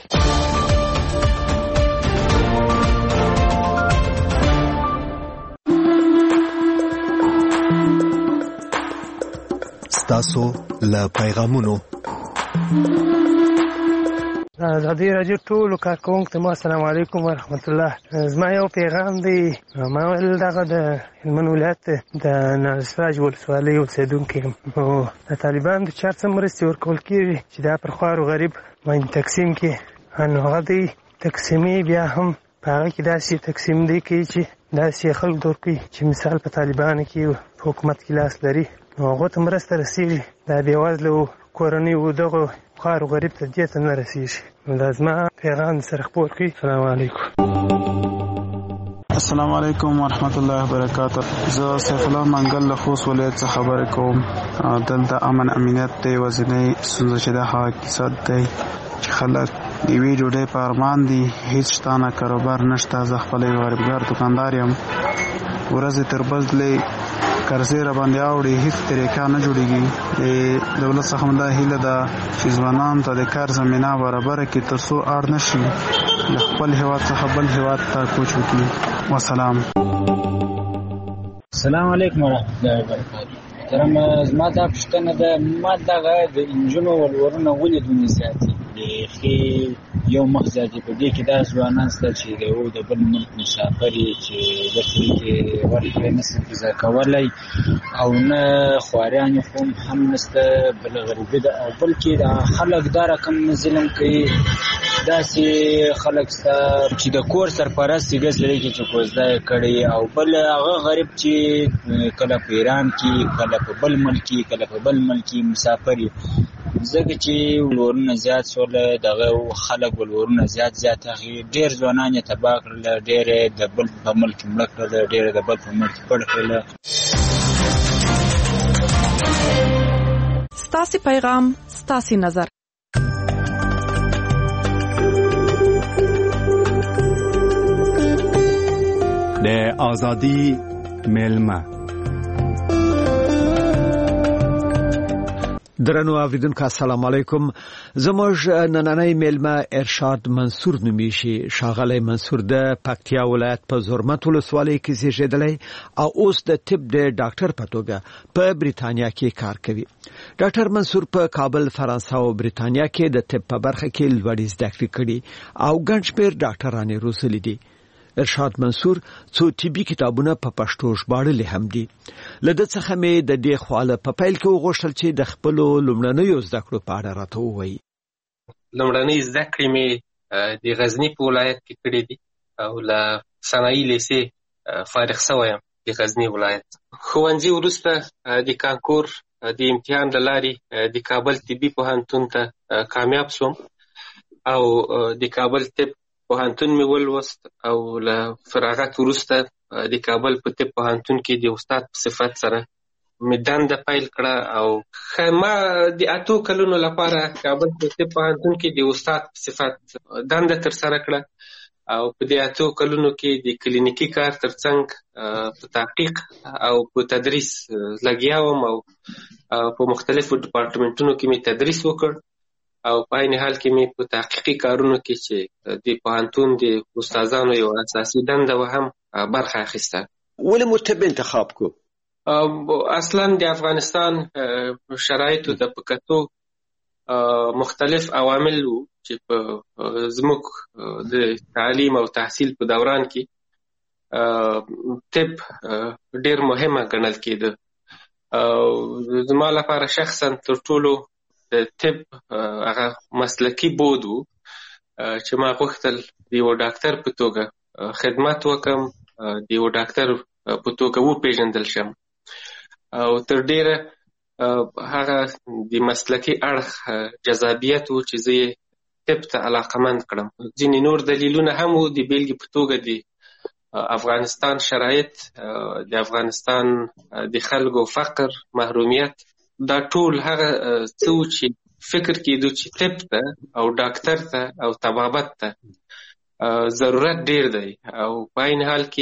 ستاسو له پیغامونو ازادي راډیو ټولو کارکوونکو ته السلام علیکم ورحمت الله. زما یو پیغام دی. ما ویل دغه د هلمند ولایت د نارسراج ولسوالۍ اوسېدونکی یم او د طالبانو د چا څه مرستې ورکول کېږي چې دا پر خوار و غریب باندې تقسیم کړي نو هغه دی تقسیمي بیا هم په هغه کې داسې تقسیم دی کوي چې داسې خلک دور کوي چې مثال په طالبانو کې په حکومت کې لاس لري نو هغو ته مرسته رسېږي. دا بېوزله کورنیو دغو خوار و غریب ته دې ته نه رسېږي. نو دا زما پیغام سره خپور کړي. السلام علیکم. السلام علیکم ورحمت الله وبرکاته. زه سیف الله منګل له خوست ولایت څخه خبرې کوم. دلته امن امنیت دی ورځنی ستونزه چې د هغه اقتصاد دی چې خلک د یوې ډوډۍ په ارمان دي هېڅ شته نه کاروبار نشته. زه خپله یو غریبګار دوکاندار یم. ورځې تر بلې قرضې را باندې اوړي هیڅ طریقه نه جوړیږي. د دولت څخه هم دا هیله ده چې ځوانانو ته د کار زمینه برابره کړي تر څو اړ نه شي د خپل هیواد څخه بل هیواد ته کوچ وکړي. وسلام. السلام علیکم ورحمۃ اللہ وبرکاتہ. ترم زما دا پوښتنه ده، ما دغه د انجونو ولورونه ولې دومره زیات دي؟ بیخي یو مخ زیات دي. په دې کې دا ځوانان شته چې د یو د بل ملک مسافر یې چې دلته کې ورکړی نشي ویزا کولی او نه خواریان یې خو هم نشته، بل غریبي ده او بلکې دا خلک دا رقم ظلم کوي. داسې خلک شته چې د کور سرپرست یې ګز لري چې کوزده یې کړی او بل هغه غریب چې کله په ایران کې کله په بل ملک کې کله په بل ملک کې مسافر یې. ځکه چې ولورونه زیات شول دغه خلک ولورونه زیات زیات اخلي. ډېر ځوانان یې تباه کړل، ډېر د بل په ملک مړه کړل، ډېر د بل په ملک پړ کړل. ستاسې پیغام ستاسې نظر. د ازادي ملما درنو اوریدونکو السلام علیکم. زموږ نننۍ میلمه ارشاد منصور نومیږي. ښاغلی منصور د پکتیا ولایت په زرمت ولسوالۍ کې زیږېدلی او اوس د طب د ډاکټر په توګه په بریتانیا کې کار کوي. ډاکټر منصور په کابل، فرانسه او بریتانیا کې د طب په برخه کې لوړې زده کړې کړي او ګڼ شمېر ډاکټران یې روزلي دي. ارشاد منصور څو طبي کتابونه په پښتو ژباړلي هم دي. له ده څخه مې د دې خواله په پیل کې وغوښتل چې د خپلو لومړنیو زده کړو په اړه راته ووایي. لومړنۍ زده کړې مې د غزني په ولایت کې کړې دي او له صنایي لیسې فارغ شوی یم د غزني ولایت. ښوونځي وروسته د کانکور د امتحان له لارې د کابل طبي پوهنتون ته کامیاب شوم او د کابل طب پوهنتون مې ولوست او له فراغت وروسته د کابل په طب پوهنتون کې د استاد په صفت سره مې دنده پیل کړه او ما د اتو کلونو لپاره کابل په طب پوهنتون کې د استاد په صفت دنده ترسره کړه او په دې اتو کلونو کې د کلینیکي کار ترڅنګ په تحقیق او په تدریس لګیا وم او په مختلفو ډپارټمنټونو کې مې تدریس وکړ او په عین حال کې مې په تحقیقي کارونو کې چې د پوهنتون د استادانو یو اساسي دنده و هم برخه اخیسته. ولې مو طب انتخاب کو؟ اصلا د افغانستان شرایطو د په کتو مختلف عوامل وو چې په زموږ د تعلیم او تحصیل په دوران کې طب ډېر مهمه ګڼل کېده. زما لپاره شخصا تر ټولو د طب هغه مسلکي بود و چې ما غوښتل د یو ډاکټر په توګه خدمت وکم، د یو ډاکټر په توګه وپېژندل شم او تر ډېره هغه د مسلکي اړخ جذابیت و چې زه یې طب ته علاقمند کړم. ځینې نور دلیلونه هم و، د بیلګې په توګه د افغانستان شرایط، د افغانستان د خلکو فقر، محرومیت، دا ټول هغه څه و چې فکر کېدو چې طب ته او ډاکټر ته او طبابت ته ضرورت ډېر دی او په عین حال کې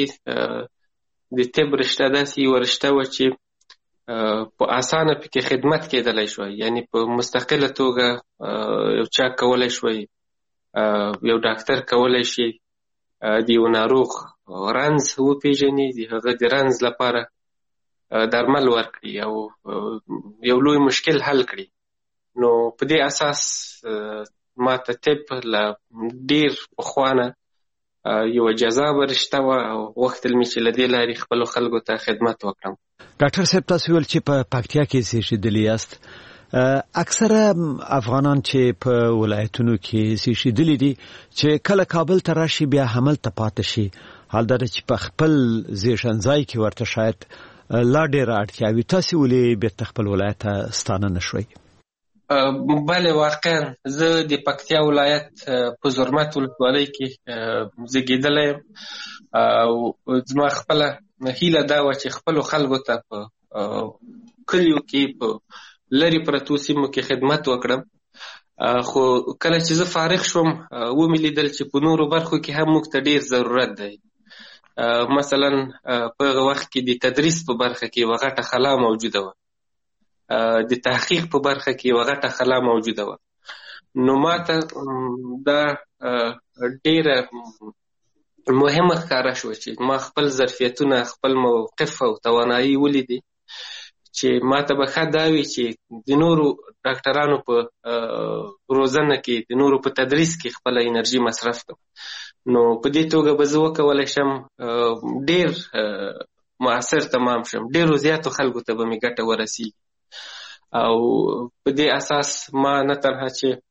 د طب رشته داسې یوه رشته وه چې په اسانه پکې خدمت کېدلی شوی، یعنی په مستقله توګه یو چا کولی شوی، یو ډاکټر کولی شي د یو ناروغ رنځ وپېژني، د هغه د رنځ لپاره درمل ورکړي او یو لوی مشکل حل کړي. نو په دې اساس ما ته طب له ډېر پخوانه یوه جذابه رشته وه او غوښتل مې چې له دې لارې خپلو خلکو ته خدمت وکړم. ډاکټر صاحب، تاسو ویل چې په پکتیا کې زیږېدلي یاست. اکثره افغانان چې په ولایتونو کې زیږېدلي دي چې کله کابل ته راشي بیا هملته پاتې شي، حال دا چې په خپل زیږنځای کې ورته شاید لا ډېره اړتیا وي. تاسې ولې بېرته خپل ولایت ته ستانه نه شوئ؟ بله، واقعا زه د پکتیا ولایت په زرمت ولسوالۍ کې زیږېدلی یم او زما خپله هیله دا وه چې خپلو خلکو ته په کلیو کې په لرې پرتو سیمو کې خدمت وکړم. خو کله چې زه فارغ شوم ومې لیدل چې په نورو برخو کې هم موږ ته ډېر ضرورت دی. مثلا په هغه وخت کې د تدریس په برخه کې یوه غټه خلا موجوده وه، د تحقیق په برخه کې یوه غټه خلا موجوده وه. نو ما ته دا ډېره مهمه ښکاره شوه چې ما خپل ظرفیتونه، خپل موقف او توانایي ولیدې چې ما ته به ښه دا وي چې د نورو ډاکټرانو په روزنه کې، د نورو په تدریس کې خپله انرژي مصرف کړم. نو په دې توګه به زه وکولی شم ډېر مؤثر تمام شم، ډېرو زیاتو خلکو ته به مې ګټه ورسیږي. او په دې اساس ما نه تنها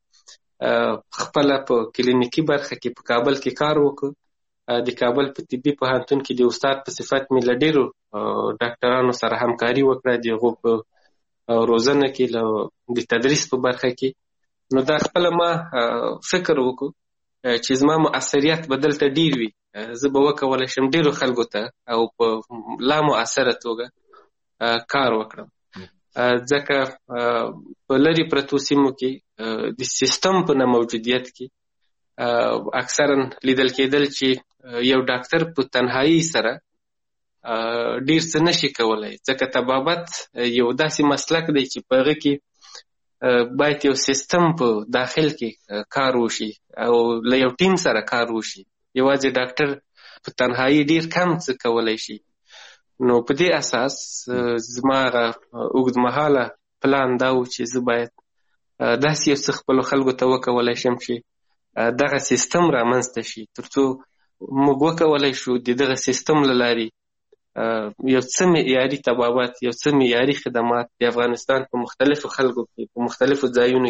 چې خپله په کلینیکي برخه کې په کابل کې کار وکړ، د کابل په طبي پوهنتون کې د استاد په صفت مې له ډېرو ډاکټرانو سره همکاري وکړه، د هغو په روزنه کې، له د تدریس په برخه کې. نو دا خپله ما فکر وکړو چې زما مؤثریت به دلته ډېر وي، زه به وکولی شم ډېرو خلکو ته او په لا مؤثره توګه کار وکړم. ځکه په لرې پرتو سیمو کې د سیستم په نه موجودیت کې اکثرا لیدل کېدل چې یو ډاکټر په تنهایی سره ډېر څه نشي کولی، ځکه طبابت یو داسې مسلک دی چې په هغه کې باید یو سیستم په داخل کې کار وشي او له یو ټیم سره کار وشي. یوازې ډاکټر په تنهایی ډېر کم څه کولی شي. نو په دې اساس زما هغه اوږدمهاله پلان دا و چې زه باید داسې یو څه خپلو خلکو ته وکولی شم چې دغه سیستم رامنځته شي، تر څو موږ وکولی شو د دغه سیستم له لارې یو څه معیاري طبابت، یو څه معیاري خدمات د افغانستان په مختلفو خلکو کې، په مختلفو ځایونو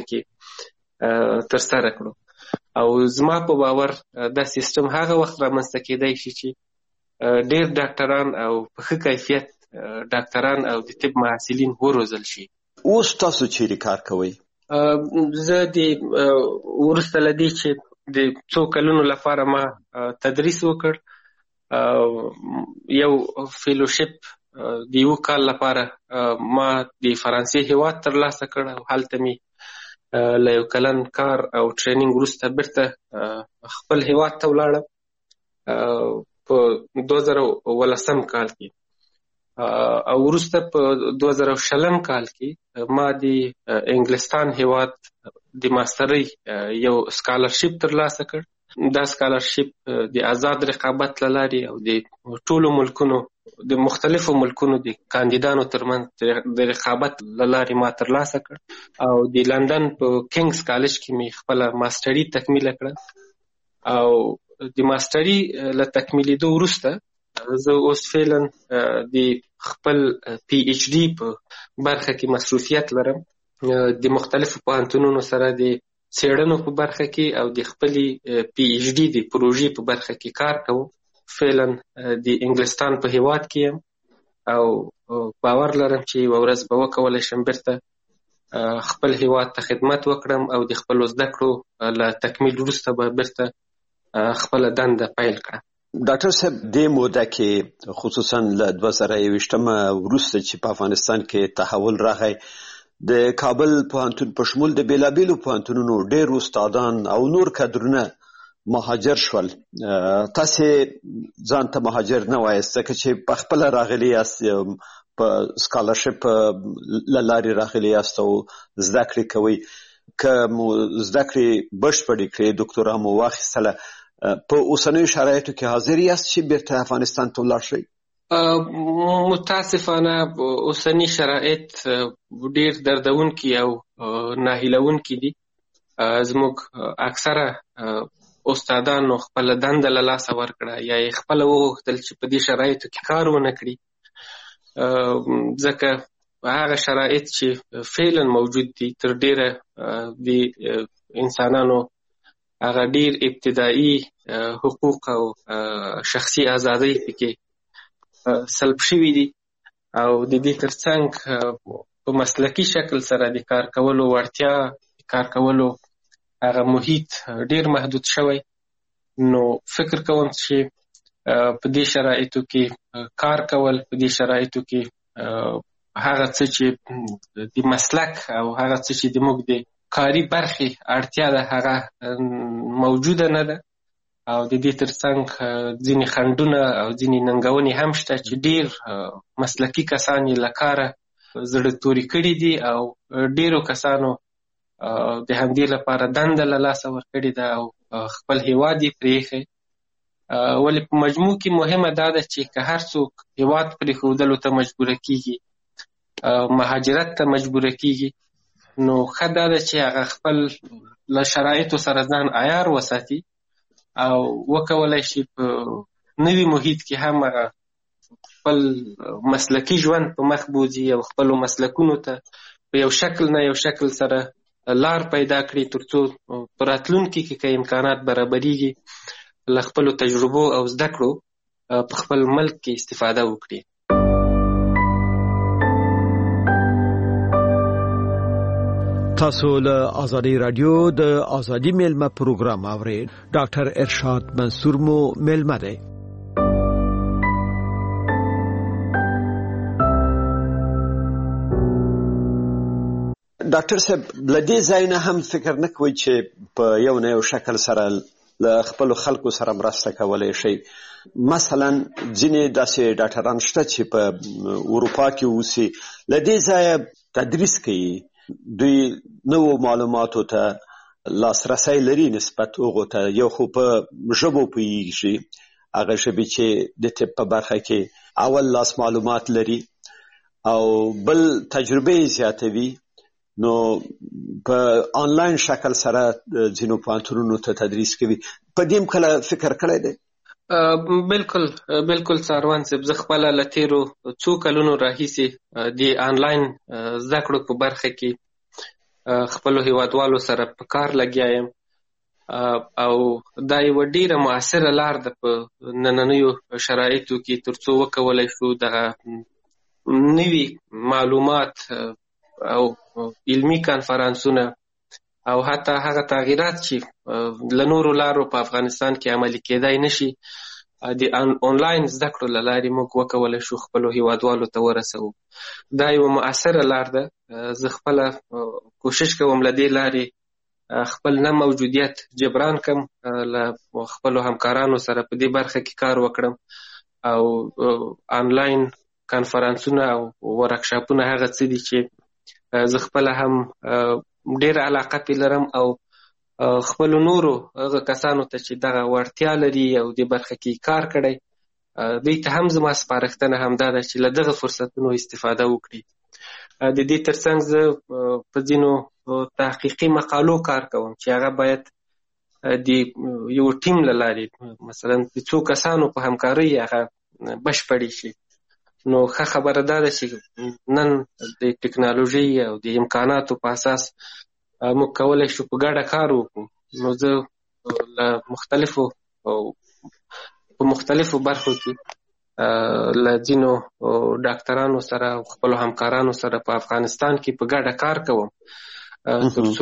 کې ترسره کړو. او زما په باور دا سیستم هغه وخت رامنځته کېدی شي چې ډېر ډاکټران او په ښه کیفیت ډاکټران او د طب محصلین وروزل شي. اوس تاسو چیرې کار کوئ؟ زه د وروسته له دې چې د څو کلونو لپاره ما تدریس وکړ، یو فیلوشپ د یو کال لپاره ما د فرانسې هیواد ترلاسه کړ او هلته مې له یو کلن کار او ټریننګ وروسته بیرته خپل هیواد ته ولاړم په دوه زره اوولسم کال کې. او وروسته په دوه زره شلم کال کې ما د انګلستان هیواد د ماسترۍ یو سکالرشپ ترلاسه کړ. دا سکالرشپ د آزاد رقابت له لارې او د ټولو ملکونو، د مختلفو ملکونو د کاندیدانو ترمنځ د رقابت له لارې ما ترلاسه کړ. او د لندن په کینګز کالج کې مې خپله ماستري تکمیله کړه. او د ماستري له تکمیلېدو وروسته زه اوس فعلا د خپل پی ایچ ډي په برخه کې مصروفیت لرم. د مختلفو پوهنتونونو سره د څېړنو په برخه کې او د خپلې پی ایچ ډي د پروژې په برخه کې کار کوم. فعلا د انګلستان په هیواد کې یم او باور لرم چې یوه ورځ به وکولی شم بیرته خپل هیواد ته خدمت وکړم او د خپلو زده کړو له تکمیل وروسته به بیرته خپله دنده پیل کړم. ډاکټر صاحب، دې موده کې خصوصا له دوه زره یوویشتمه وروسته چې په افغانستان کې تحول راغی، د کابل پوهنتون په شمول د بېلابېلو پوهنتونونو ډېر استادان او نور کادرونه مهاجر شول. تاسې ځان ته مهاجر نه وایاست ځکه چې په خپله راغلي یاست، په سکالرشپ له لارې راغلي یاست او زده کړې کوئ. که مو زده کړې بشپړې کړې، دوکتورا مو واخیستله، په اوسنیو شرایطو کې حاضر یاست چې بیرته افغانستان ته ولاړ شئ؟ متاسفانه اوسني شرایط ډېر دردونکي او ناهیلونکي دي. زموږ اکثره استادانو خپله دنده له لاسه ورکړه یا یې خپله وغوښتل چې په دې شرایطو کې کار ونه کړي، ځکه هغه شرایط چې فعلا موجود دي تر ډېره د انسانانو هغه ډېر ابتدایي حقوق او شخصي ازادۍ پکې سلب شوي دي او د دې ترڅنګ په مسلکي شکل سره د کار کولو وړتیا، د کار کولو هغه محیط ډېر محدود شوی. نو فکر کوم چې په دې شرایطو کې کار کول، په دې شرایطو کې هغه څه چې د مسلک او هغه څه چې د موږ د کاري برخې اړتیا ده هغه موجوده نه ده. او د دې ترڅنګ ځینې خنډونه او ځینې ننګونې هم شته چې ډېر مسلکي کسان یې له کاره زړه توري کړي دي او ډېرو کسانو د همدې لپاره دنده له لاسه ورکړې ده او خپل هیواد یې پرېښی. ولې په مجموع کې مهمه دا ده چې که هر څوک هیواد پرېښودلو ته مجبوره کېږي، مهاجرت ته مجبوره کېږي، نو ښه دا ده چې هغه خپل له شرایطو سره ځان عیار وساتي او وکولای شي په نوي محیط کې هم هغه خپل مسلکي ژوند په مخ بوځي او خپلو مسلکونو ته په یو شکل نه یو شکل سره لار پیدا کړي، تر څو په راتلونکي کې که امکانات برابرېږي له خپلو تجربو او زده کړو په خپل ملک کې استفاده وکړي. تاسو له آزادی رادیو د آزادی میلمه پروګرام اورئ. ډاکټر ارشاد منصور مو میلمه دی. ډاکټر صاحب له دې ځای نه هم فکر نه کوئ چې په یو نه یو شکل سره له خپلو خلکو سره مرسته کولی شئ؟ مثلا ځینې داسې ډاکټران شته چې په اروپا کې اوسي، له دې ځایه تدریس کوي، دوی نوو معلوماتو ته لاسرسی لري نسبت هغو ته، یو خو په ژبو پوهېږي، هغه ژبې چې د طب په برخه کې اول لاس معلومات لري، او بل تجربه زیاتوي، نو په آنلاین شکل سره ځینو پوهنتونونو ته تدریس کوي. په دې هم کله فکر کړی دی؟ بالکل بالکل ساروان صاحب، زه خپله له تېرو څو کلونو راهیسې د آنلاین زده کړو په برخه کې خپلو هیوادوالو سره په کار لګیا یم او دا یوه ډېره مؤثره لار ده په نننیو شرایطو کې، تر څو وکولی شو دغه نوي معلومات او علمي کانفرانسونه او حتی هغه تغییرات چې له نورو لارو په افغانستان کې عملي کېدای نشي، د آنلاین زده کړو له لارې موږ وکولی شو خپلو هیوادوالو ته ورسوو. دا یوه مؤثره لار ده. زه خپله کوشش کوم له دې لارې خپل نه موجودیت جبران کم، له خپلو همکارانو سره په دې برخه کې کار وکړم او آنلاین کانفرانسونه او ورکشاپونه هغه څه دي چې زه خپله هم ډېره علاقه پې لرم او خپلو نورو هغه کسانو ته چې دغه وړتیا لري او دې برخه کې کار کړی، دوی ته هم زما سپارښتنه همدا ده چې له دغه فرصتونو استفاده وکړي. د دې ترڅنګ زه په ځینو تحقیقي مقالو کار کوم چې هغه باید د یو ټیم له لارې مثلا د څو کسانو په همکارۍ هغه بشپړې شي. نو ښه خبره دا ده چې نن د ټکنالوژۍ او د امکاناتو په اساس موږ کولی شو په ګډه کار وکړو. نو زه له مختلفو په مختلفو برخو کې له ځینو ډاکټرانو سره او خپلو همکارانو سره په افغانستان کې په ګډه کار کوم، تر څو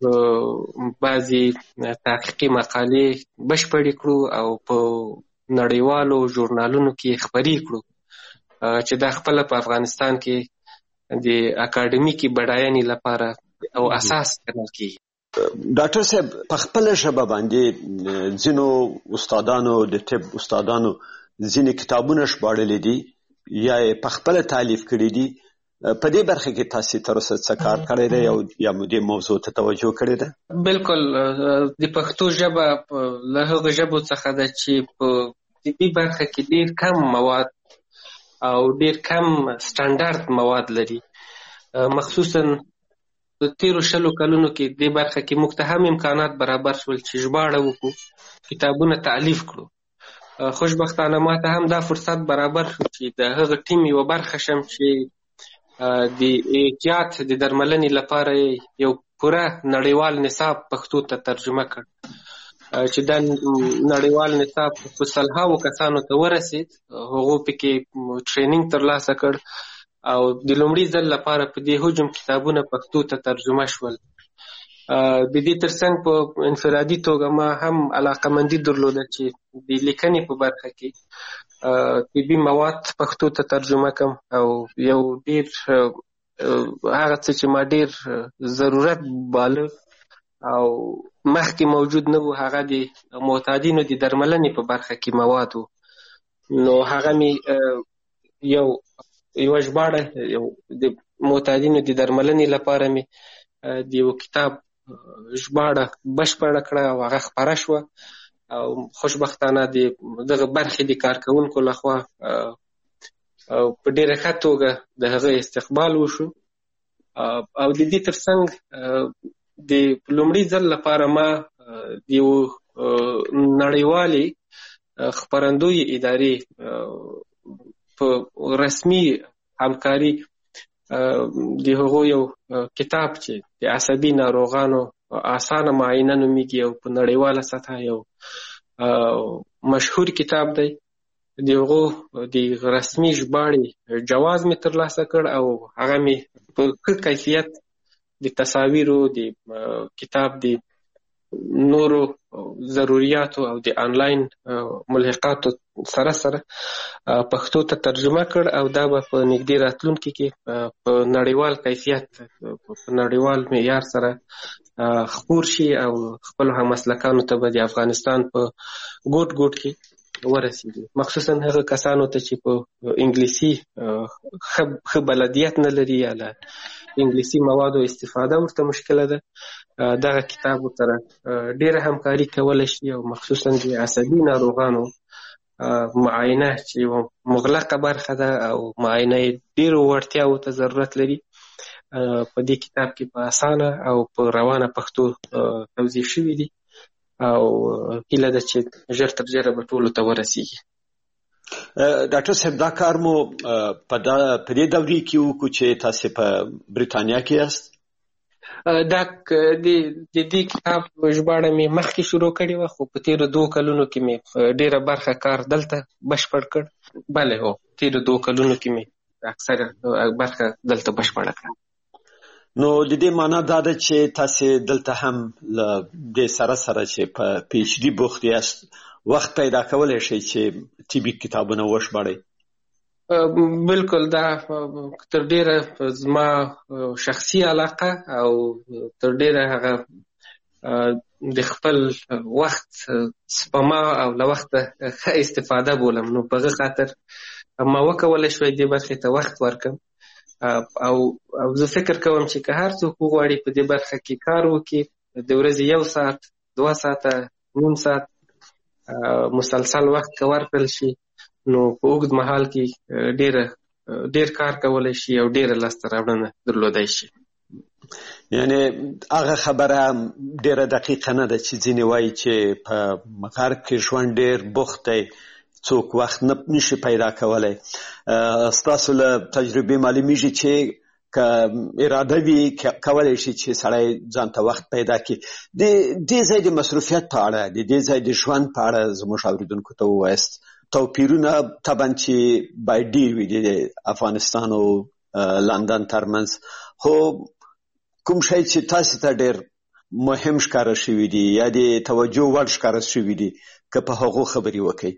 بعضې تحقیقي مقالې بشپړې کړو او په نړیوالو ژورنالونو کې خپرې کړو چې دا خپله په افغانستان کې د اکاډمیکي بډاینې لپاره او اساس ګڼل کېږي. ډاکټر صاحب په خپله ژبه باندې ځینو استادانو د طب استادانو ځینې کتابونه ژباړلي دي یا یې په خپله تالیف کړي دي، په دې برخه کې تاسې تر اوسه څه کار کړی دی او یا مو دې موضوع ته توجه کړې ده؟ بالکل، د پښتو ژبه له هغو ژبو څخه ده چې په دې برخه کې ډېر کم مواد او ډېر کم سټنډرد مواد لري. مخصوصا د تیرو شلو کلونو کې دې برخه کې موږ ته هم امکانات برابر شول چې ژباړه وکړو، کتابونه تألیف کړو. خوشبختانه ما ته هم دا فرصت برابر شو چې د هغه ټیم یوه برخه شم چې د احتیاط د درملنې لپاره یو پوره نړیوال نصاب پښتو ته ترجمه کړ، چې دا نړیوال نصاب په سلهاوو کسانو ته ورسید. هغو پکې ټریننګ ترلاسه کړ او د لومړي ځل لپاره په دې حجم کتابونه پښتو ته ترجمه شول. د دې ترڅنګ په انفرادي توګه ما هم علاقمندي درلوده چې د لیکنې په برخه کې طبي مواد پښتو ته ترجمه کړم او یو ډېر هغه څه چې ما ډېر ضرورت باله او مخکې موجود نه و، هغه د معتادینو د درملنې په برخه کې مواد و. نو هغه مې یو یوه ژباړه د معتادینو د درملنې لپاره مې د یو کتاب ژباړه بشپړه کړه او هغه خپره شوه او خوشبختانه د دغه برخې د کارکوونکو لخوا په ډېره ښه توګه د هغه استقبال وشو. او د دې ترڅنګ د لومړي ځل لپاره ما د یو نړیوالې خپرندوی ادارې په رسمي همکاري د هغو یو کتاب چې د عصبي ناروغانو اسانه معاینه نومیږي او په نړیواله سطحه یو مشهور کتاب دی، د هغو د رسمي ژباړې جواز مې ترلاسه کړ او هغه مې په ښه کیفیت د تصاویرو د کتاب د نورو ضروریاتو او د آنلاین ملحقاتو سره سره پښتو ته ترجمه کړ او دا به په نږدې راتلونکي کې په نړیوال کیفیت په نړیوال معیار سره خپور شي او خپلو هممسلکانو ته به د افغانستان په ګوټ ګوټ کې ورسیږي، مخصوصا هغه کسانو ته چې په انګلیسي ښه بلدیت نه لري یا له انګلیسي موادو استفاده ورته مشکله ده. دغه کتاب سره ډېره همکاري کولی شي او مخصوصا د عصبي ناروغانو معاینه چې یوه مغلقه برخه ده او معاینه یې ډېرو وړتیاوو ته ضرورت لري په دې کتاب کې په اسانه او په روانه پښتو توضیح شوي دي او هیله ده چې ژر تر ژره به ټولو ته ورسیږي. ډاکټر صاحب دا کار مو په دې دورې کې وکړو چې تاسې په بریتانیا کې یاست؟ دا د دې کتاب ژباړه مې مخکې شروع کړې وه خو په تېرو دوو کلونو کې مې ډېره برخه کار دلته بشپړ کړ. بله هو تېرو دوو کلونو کې مې اکثره برخه دلته بشپړه کړه. نو د دې معنا دا ده چې تاسې دلته هم له دې سره سره چې په پی ایچ ډي بوخت یاست وخت پیدا کولی شئ چې طبي کتابونه وشباړئ؟ بالکل، دا تر ډېره زما شخصي علاقه او تر ډېره هغه د خپل وخت سپما او له وخته ښه استفاده بولم. نو په هغه خاطر ما وکولی شوی دې برخې ته وخت ورکړم او او زه فکر کوم چې که هر څوک وغواړي په دې برخه کې کار وکړي، د ورځې یو ساعت دوه ساعته نیم ساعت مسلسل وخت که ورکړل شي نو په اوږد مهال کې ډېره ډېر کار کولی شي او ډېره لاسته راوړنه درلودی شي. یعنی هغه خبره ډېره دقیقه نه ده چې ځینې وایي چې په غرب کې ژوند ډېر بوخت دی، څوک وخت نه نشي پیدا کولی. ستاسو له تجربې معلومیږي چې که اراده وي کولی شي چې سړی ځان ته وخت پیدا کړي. د دې ځای د مصروفیت په اړه، د دې ځای د ژوند په اړه زموږ اورېدونکو ته ووایاست. توپیرونه طبعا چې باید ډېر وي د افغانستان او لندن ترمنځ، خو کوم شی چې تاسو ته ډېر مهم ښکاره شوي دي یا د توجه وړ ښکاره شوي دي که په هغو خبرې وکړئ؟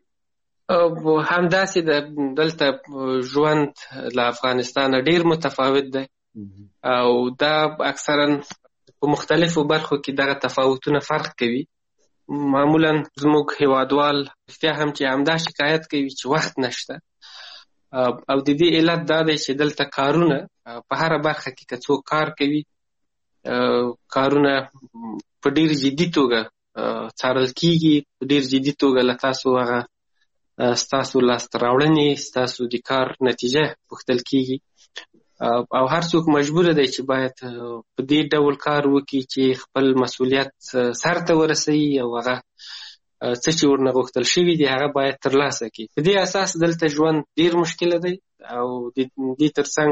همداسې د دلته ژوند له افغانستانه ډېر متفاوت دی او دا اکثرا په مختلفو برخو کې دغه تفاوتونه فرق کوي. معمولا زموږ هیوادوال رښتیا هم چې همدا شکایت کوي چې وخت نشته او د دې علت دا دی چې دلته کارونه په هره برخه کې که څوک کار کوي کارونه په ډېر جدي توګه څارل کېږي، په ډېر جدي توګه له تاسو هغه ستاسو لاسته راوړنې ستاسو د کار نتیجه پوښتل کېږي او هر څوک مجبوره دی چې باید په دې ډول کار وکړي چې خپل مسؤلیت سر ته ورسوي او هغه څه چې ورنه غوښتل شوي دي هغه باید ترلاسه کړي. په دې اساس دلته ژوند ډېر مشکله دی او د دې ترڅنګ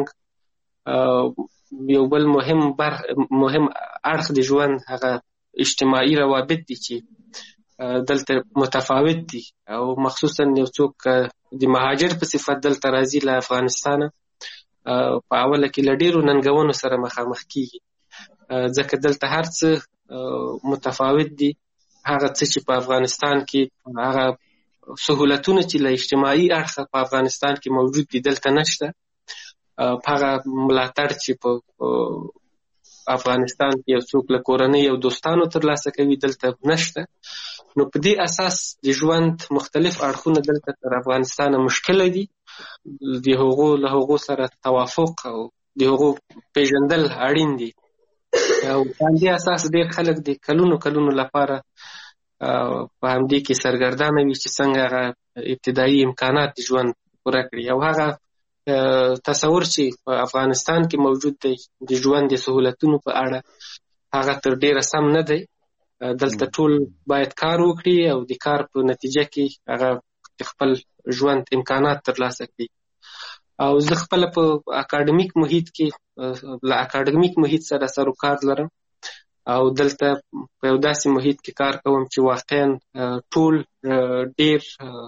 یو بل مهم برخ مهم اړخ د ژوند هغه اجتماعي روابط دي چې دلته متفاوت دي او مخصوصا یو څوک د مهاجر په صفت دلته راځي له افغانستانه په اوله کې له ډېرو ننګونو سره مخامخ کېږي ځکه دلته هر څه متفاوت دي. هغه څه چې په افغانستان کې هغه سهولتونه چې له اجتماعي اړخه په افغانستان کې موجود دي دلته نشته. هغه ملاتړ چې په افغانستان کې یو څوک له کورنۍ او دوستانو ترلاسه کوي، دلته نشته. نو په دې اساس د ژوند مختلف اړخونه دلته تر افغانستان مشکل دي. د هغو له هغو سره توافق او د هغو پیژندل اړین دي. او په دې اساس ډېر خلک د کلونو کلونو لپاره په همدې کې سرګردانه وي چې څنګه هغه ابتدایي امکانات د ژوند پوره کړي. او هغه تصور چې په افغانستان کې موجود دی د ژوند د سهولتونو په اړه، هغه تر ډېره سم نه دی. دلته ټول باید کار وکړي او د کار په نتیجه کې هغه خپل ژوند امکانات ترلاسه کړي. او زه خپل په اکاډمیک محیط کې له اکاډمیک محیط سره سر و کار لرم او دلته په یو داسې محیط کې کار کوم چې واقعا ټول ډېر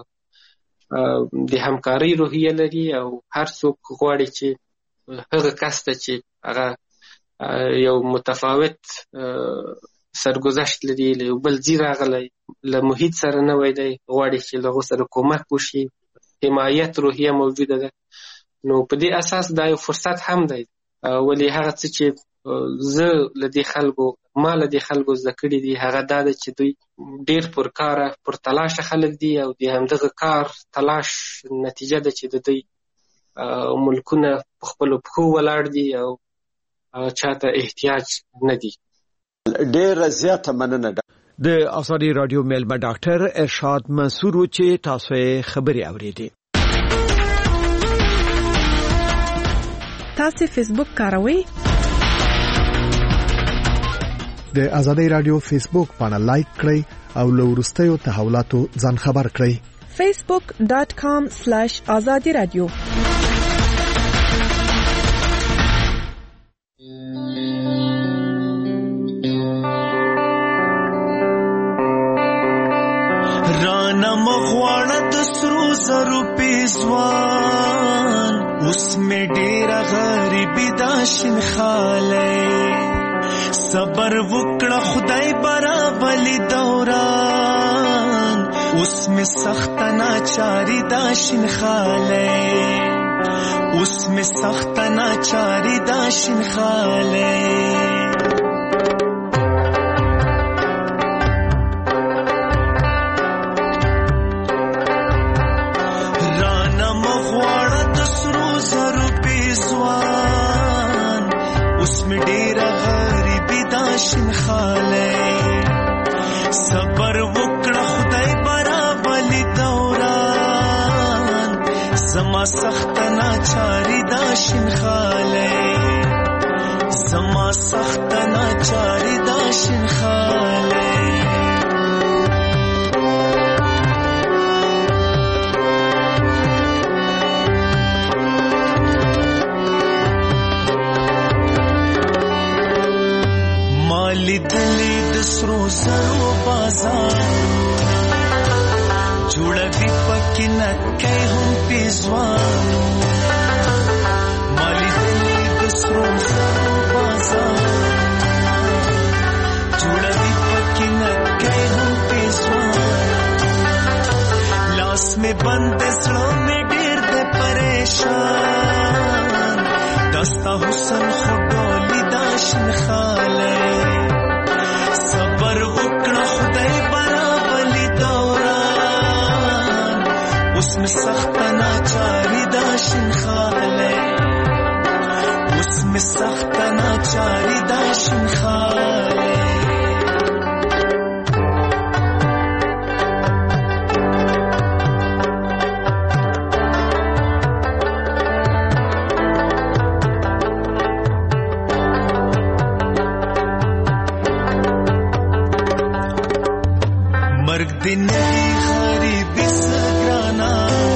د همکارۍ روحیه لري او هر څوک غواړي چې هغه کس ته چې هغه یو متفاوت سرګذشت لري، له یو بل ځای راغلی، له محیط سره نوی دی، غواړي چې له هغو سره کومک وشي، حمایت روحیه موجوده ده. نو په دې اساس دا یو فرصت هم دی. ولې هغه څه چې زه له دې خلکو ما له دې خلکو زده کړي دي هغه دا ده چې دوی ډېر پرکاره پرتلاشه خلک دي او د همدغه کار تلاش نتیجه ده چې د دوی ملکونه په خپلو پښو ولاړ دي او چاته احتیاج نه دي. ډېره زیاته مننه. د آزادي رادیو میلمه ډاکټر ارشاد منصور و چې تاسو یې خبرې اورېدې. تاسو فیسبوک کاروئ؟ د آزادي رادیو فیسبوک باندې لایک کړئ او له وروستیو تحولاتو ځان خبر کړئ. facebook dot com slash azadi radio. رانا مغواړه د سرو زرو پیزوان اوس مې ډېره غریبي دا شین خالی صبر وکړه خدای برابلی دوران اوس مې سخت ناچاری دا شین خالی اوس مې سخت ناچاری دا شین خالی شین خاله صبر وکړه خدای برابلی دوران زما سخت ناچاری دا شین خاله زما سخت ناچاری دا شین خاله لیدلی د سرو زرو بازار جوړوي پکې نکای هم پیزوانو ما لیدلی د سرو زرو بازار جوړوي پکې نکای هم پیزوانو لاس می بند زړه می ډېر د پریشان دستا حسن خډولی دا شین خاله صبر وکړه خدای برابلی دوران اوس مې سخت ناچاری دا شین خاله اوس مې سخت ناچاری دا شین خاله دنیای غریبی سگرانا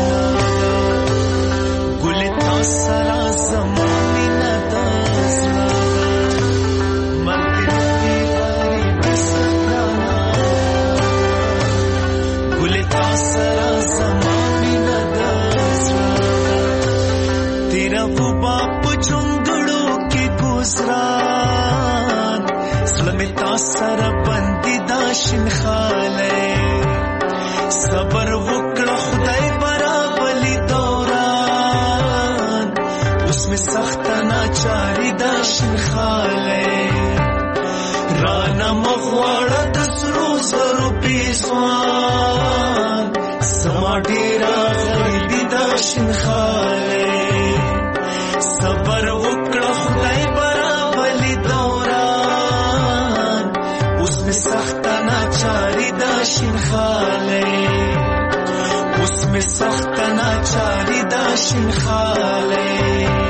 گل تاسرا زمانی ندازلا مرد دنیای غریبی سگرانا گل تاسرا زمانی ندازلا تیرا وہ باپ جنگڑوں کی گزران سلمی تاسرا بندی داشن خالے صبر وکړه خدای برابلی دوران اوس مې سخت ناچاری دا شنخاله رانا مغواړه د سرو زرو پیسوان سما ډیرا غریبی دا شنخاله صبر وکړه خدای برابلی دوران اوس می سخت ناچاری دا شنخاله اوس می سخت ناچاری دا شنخاله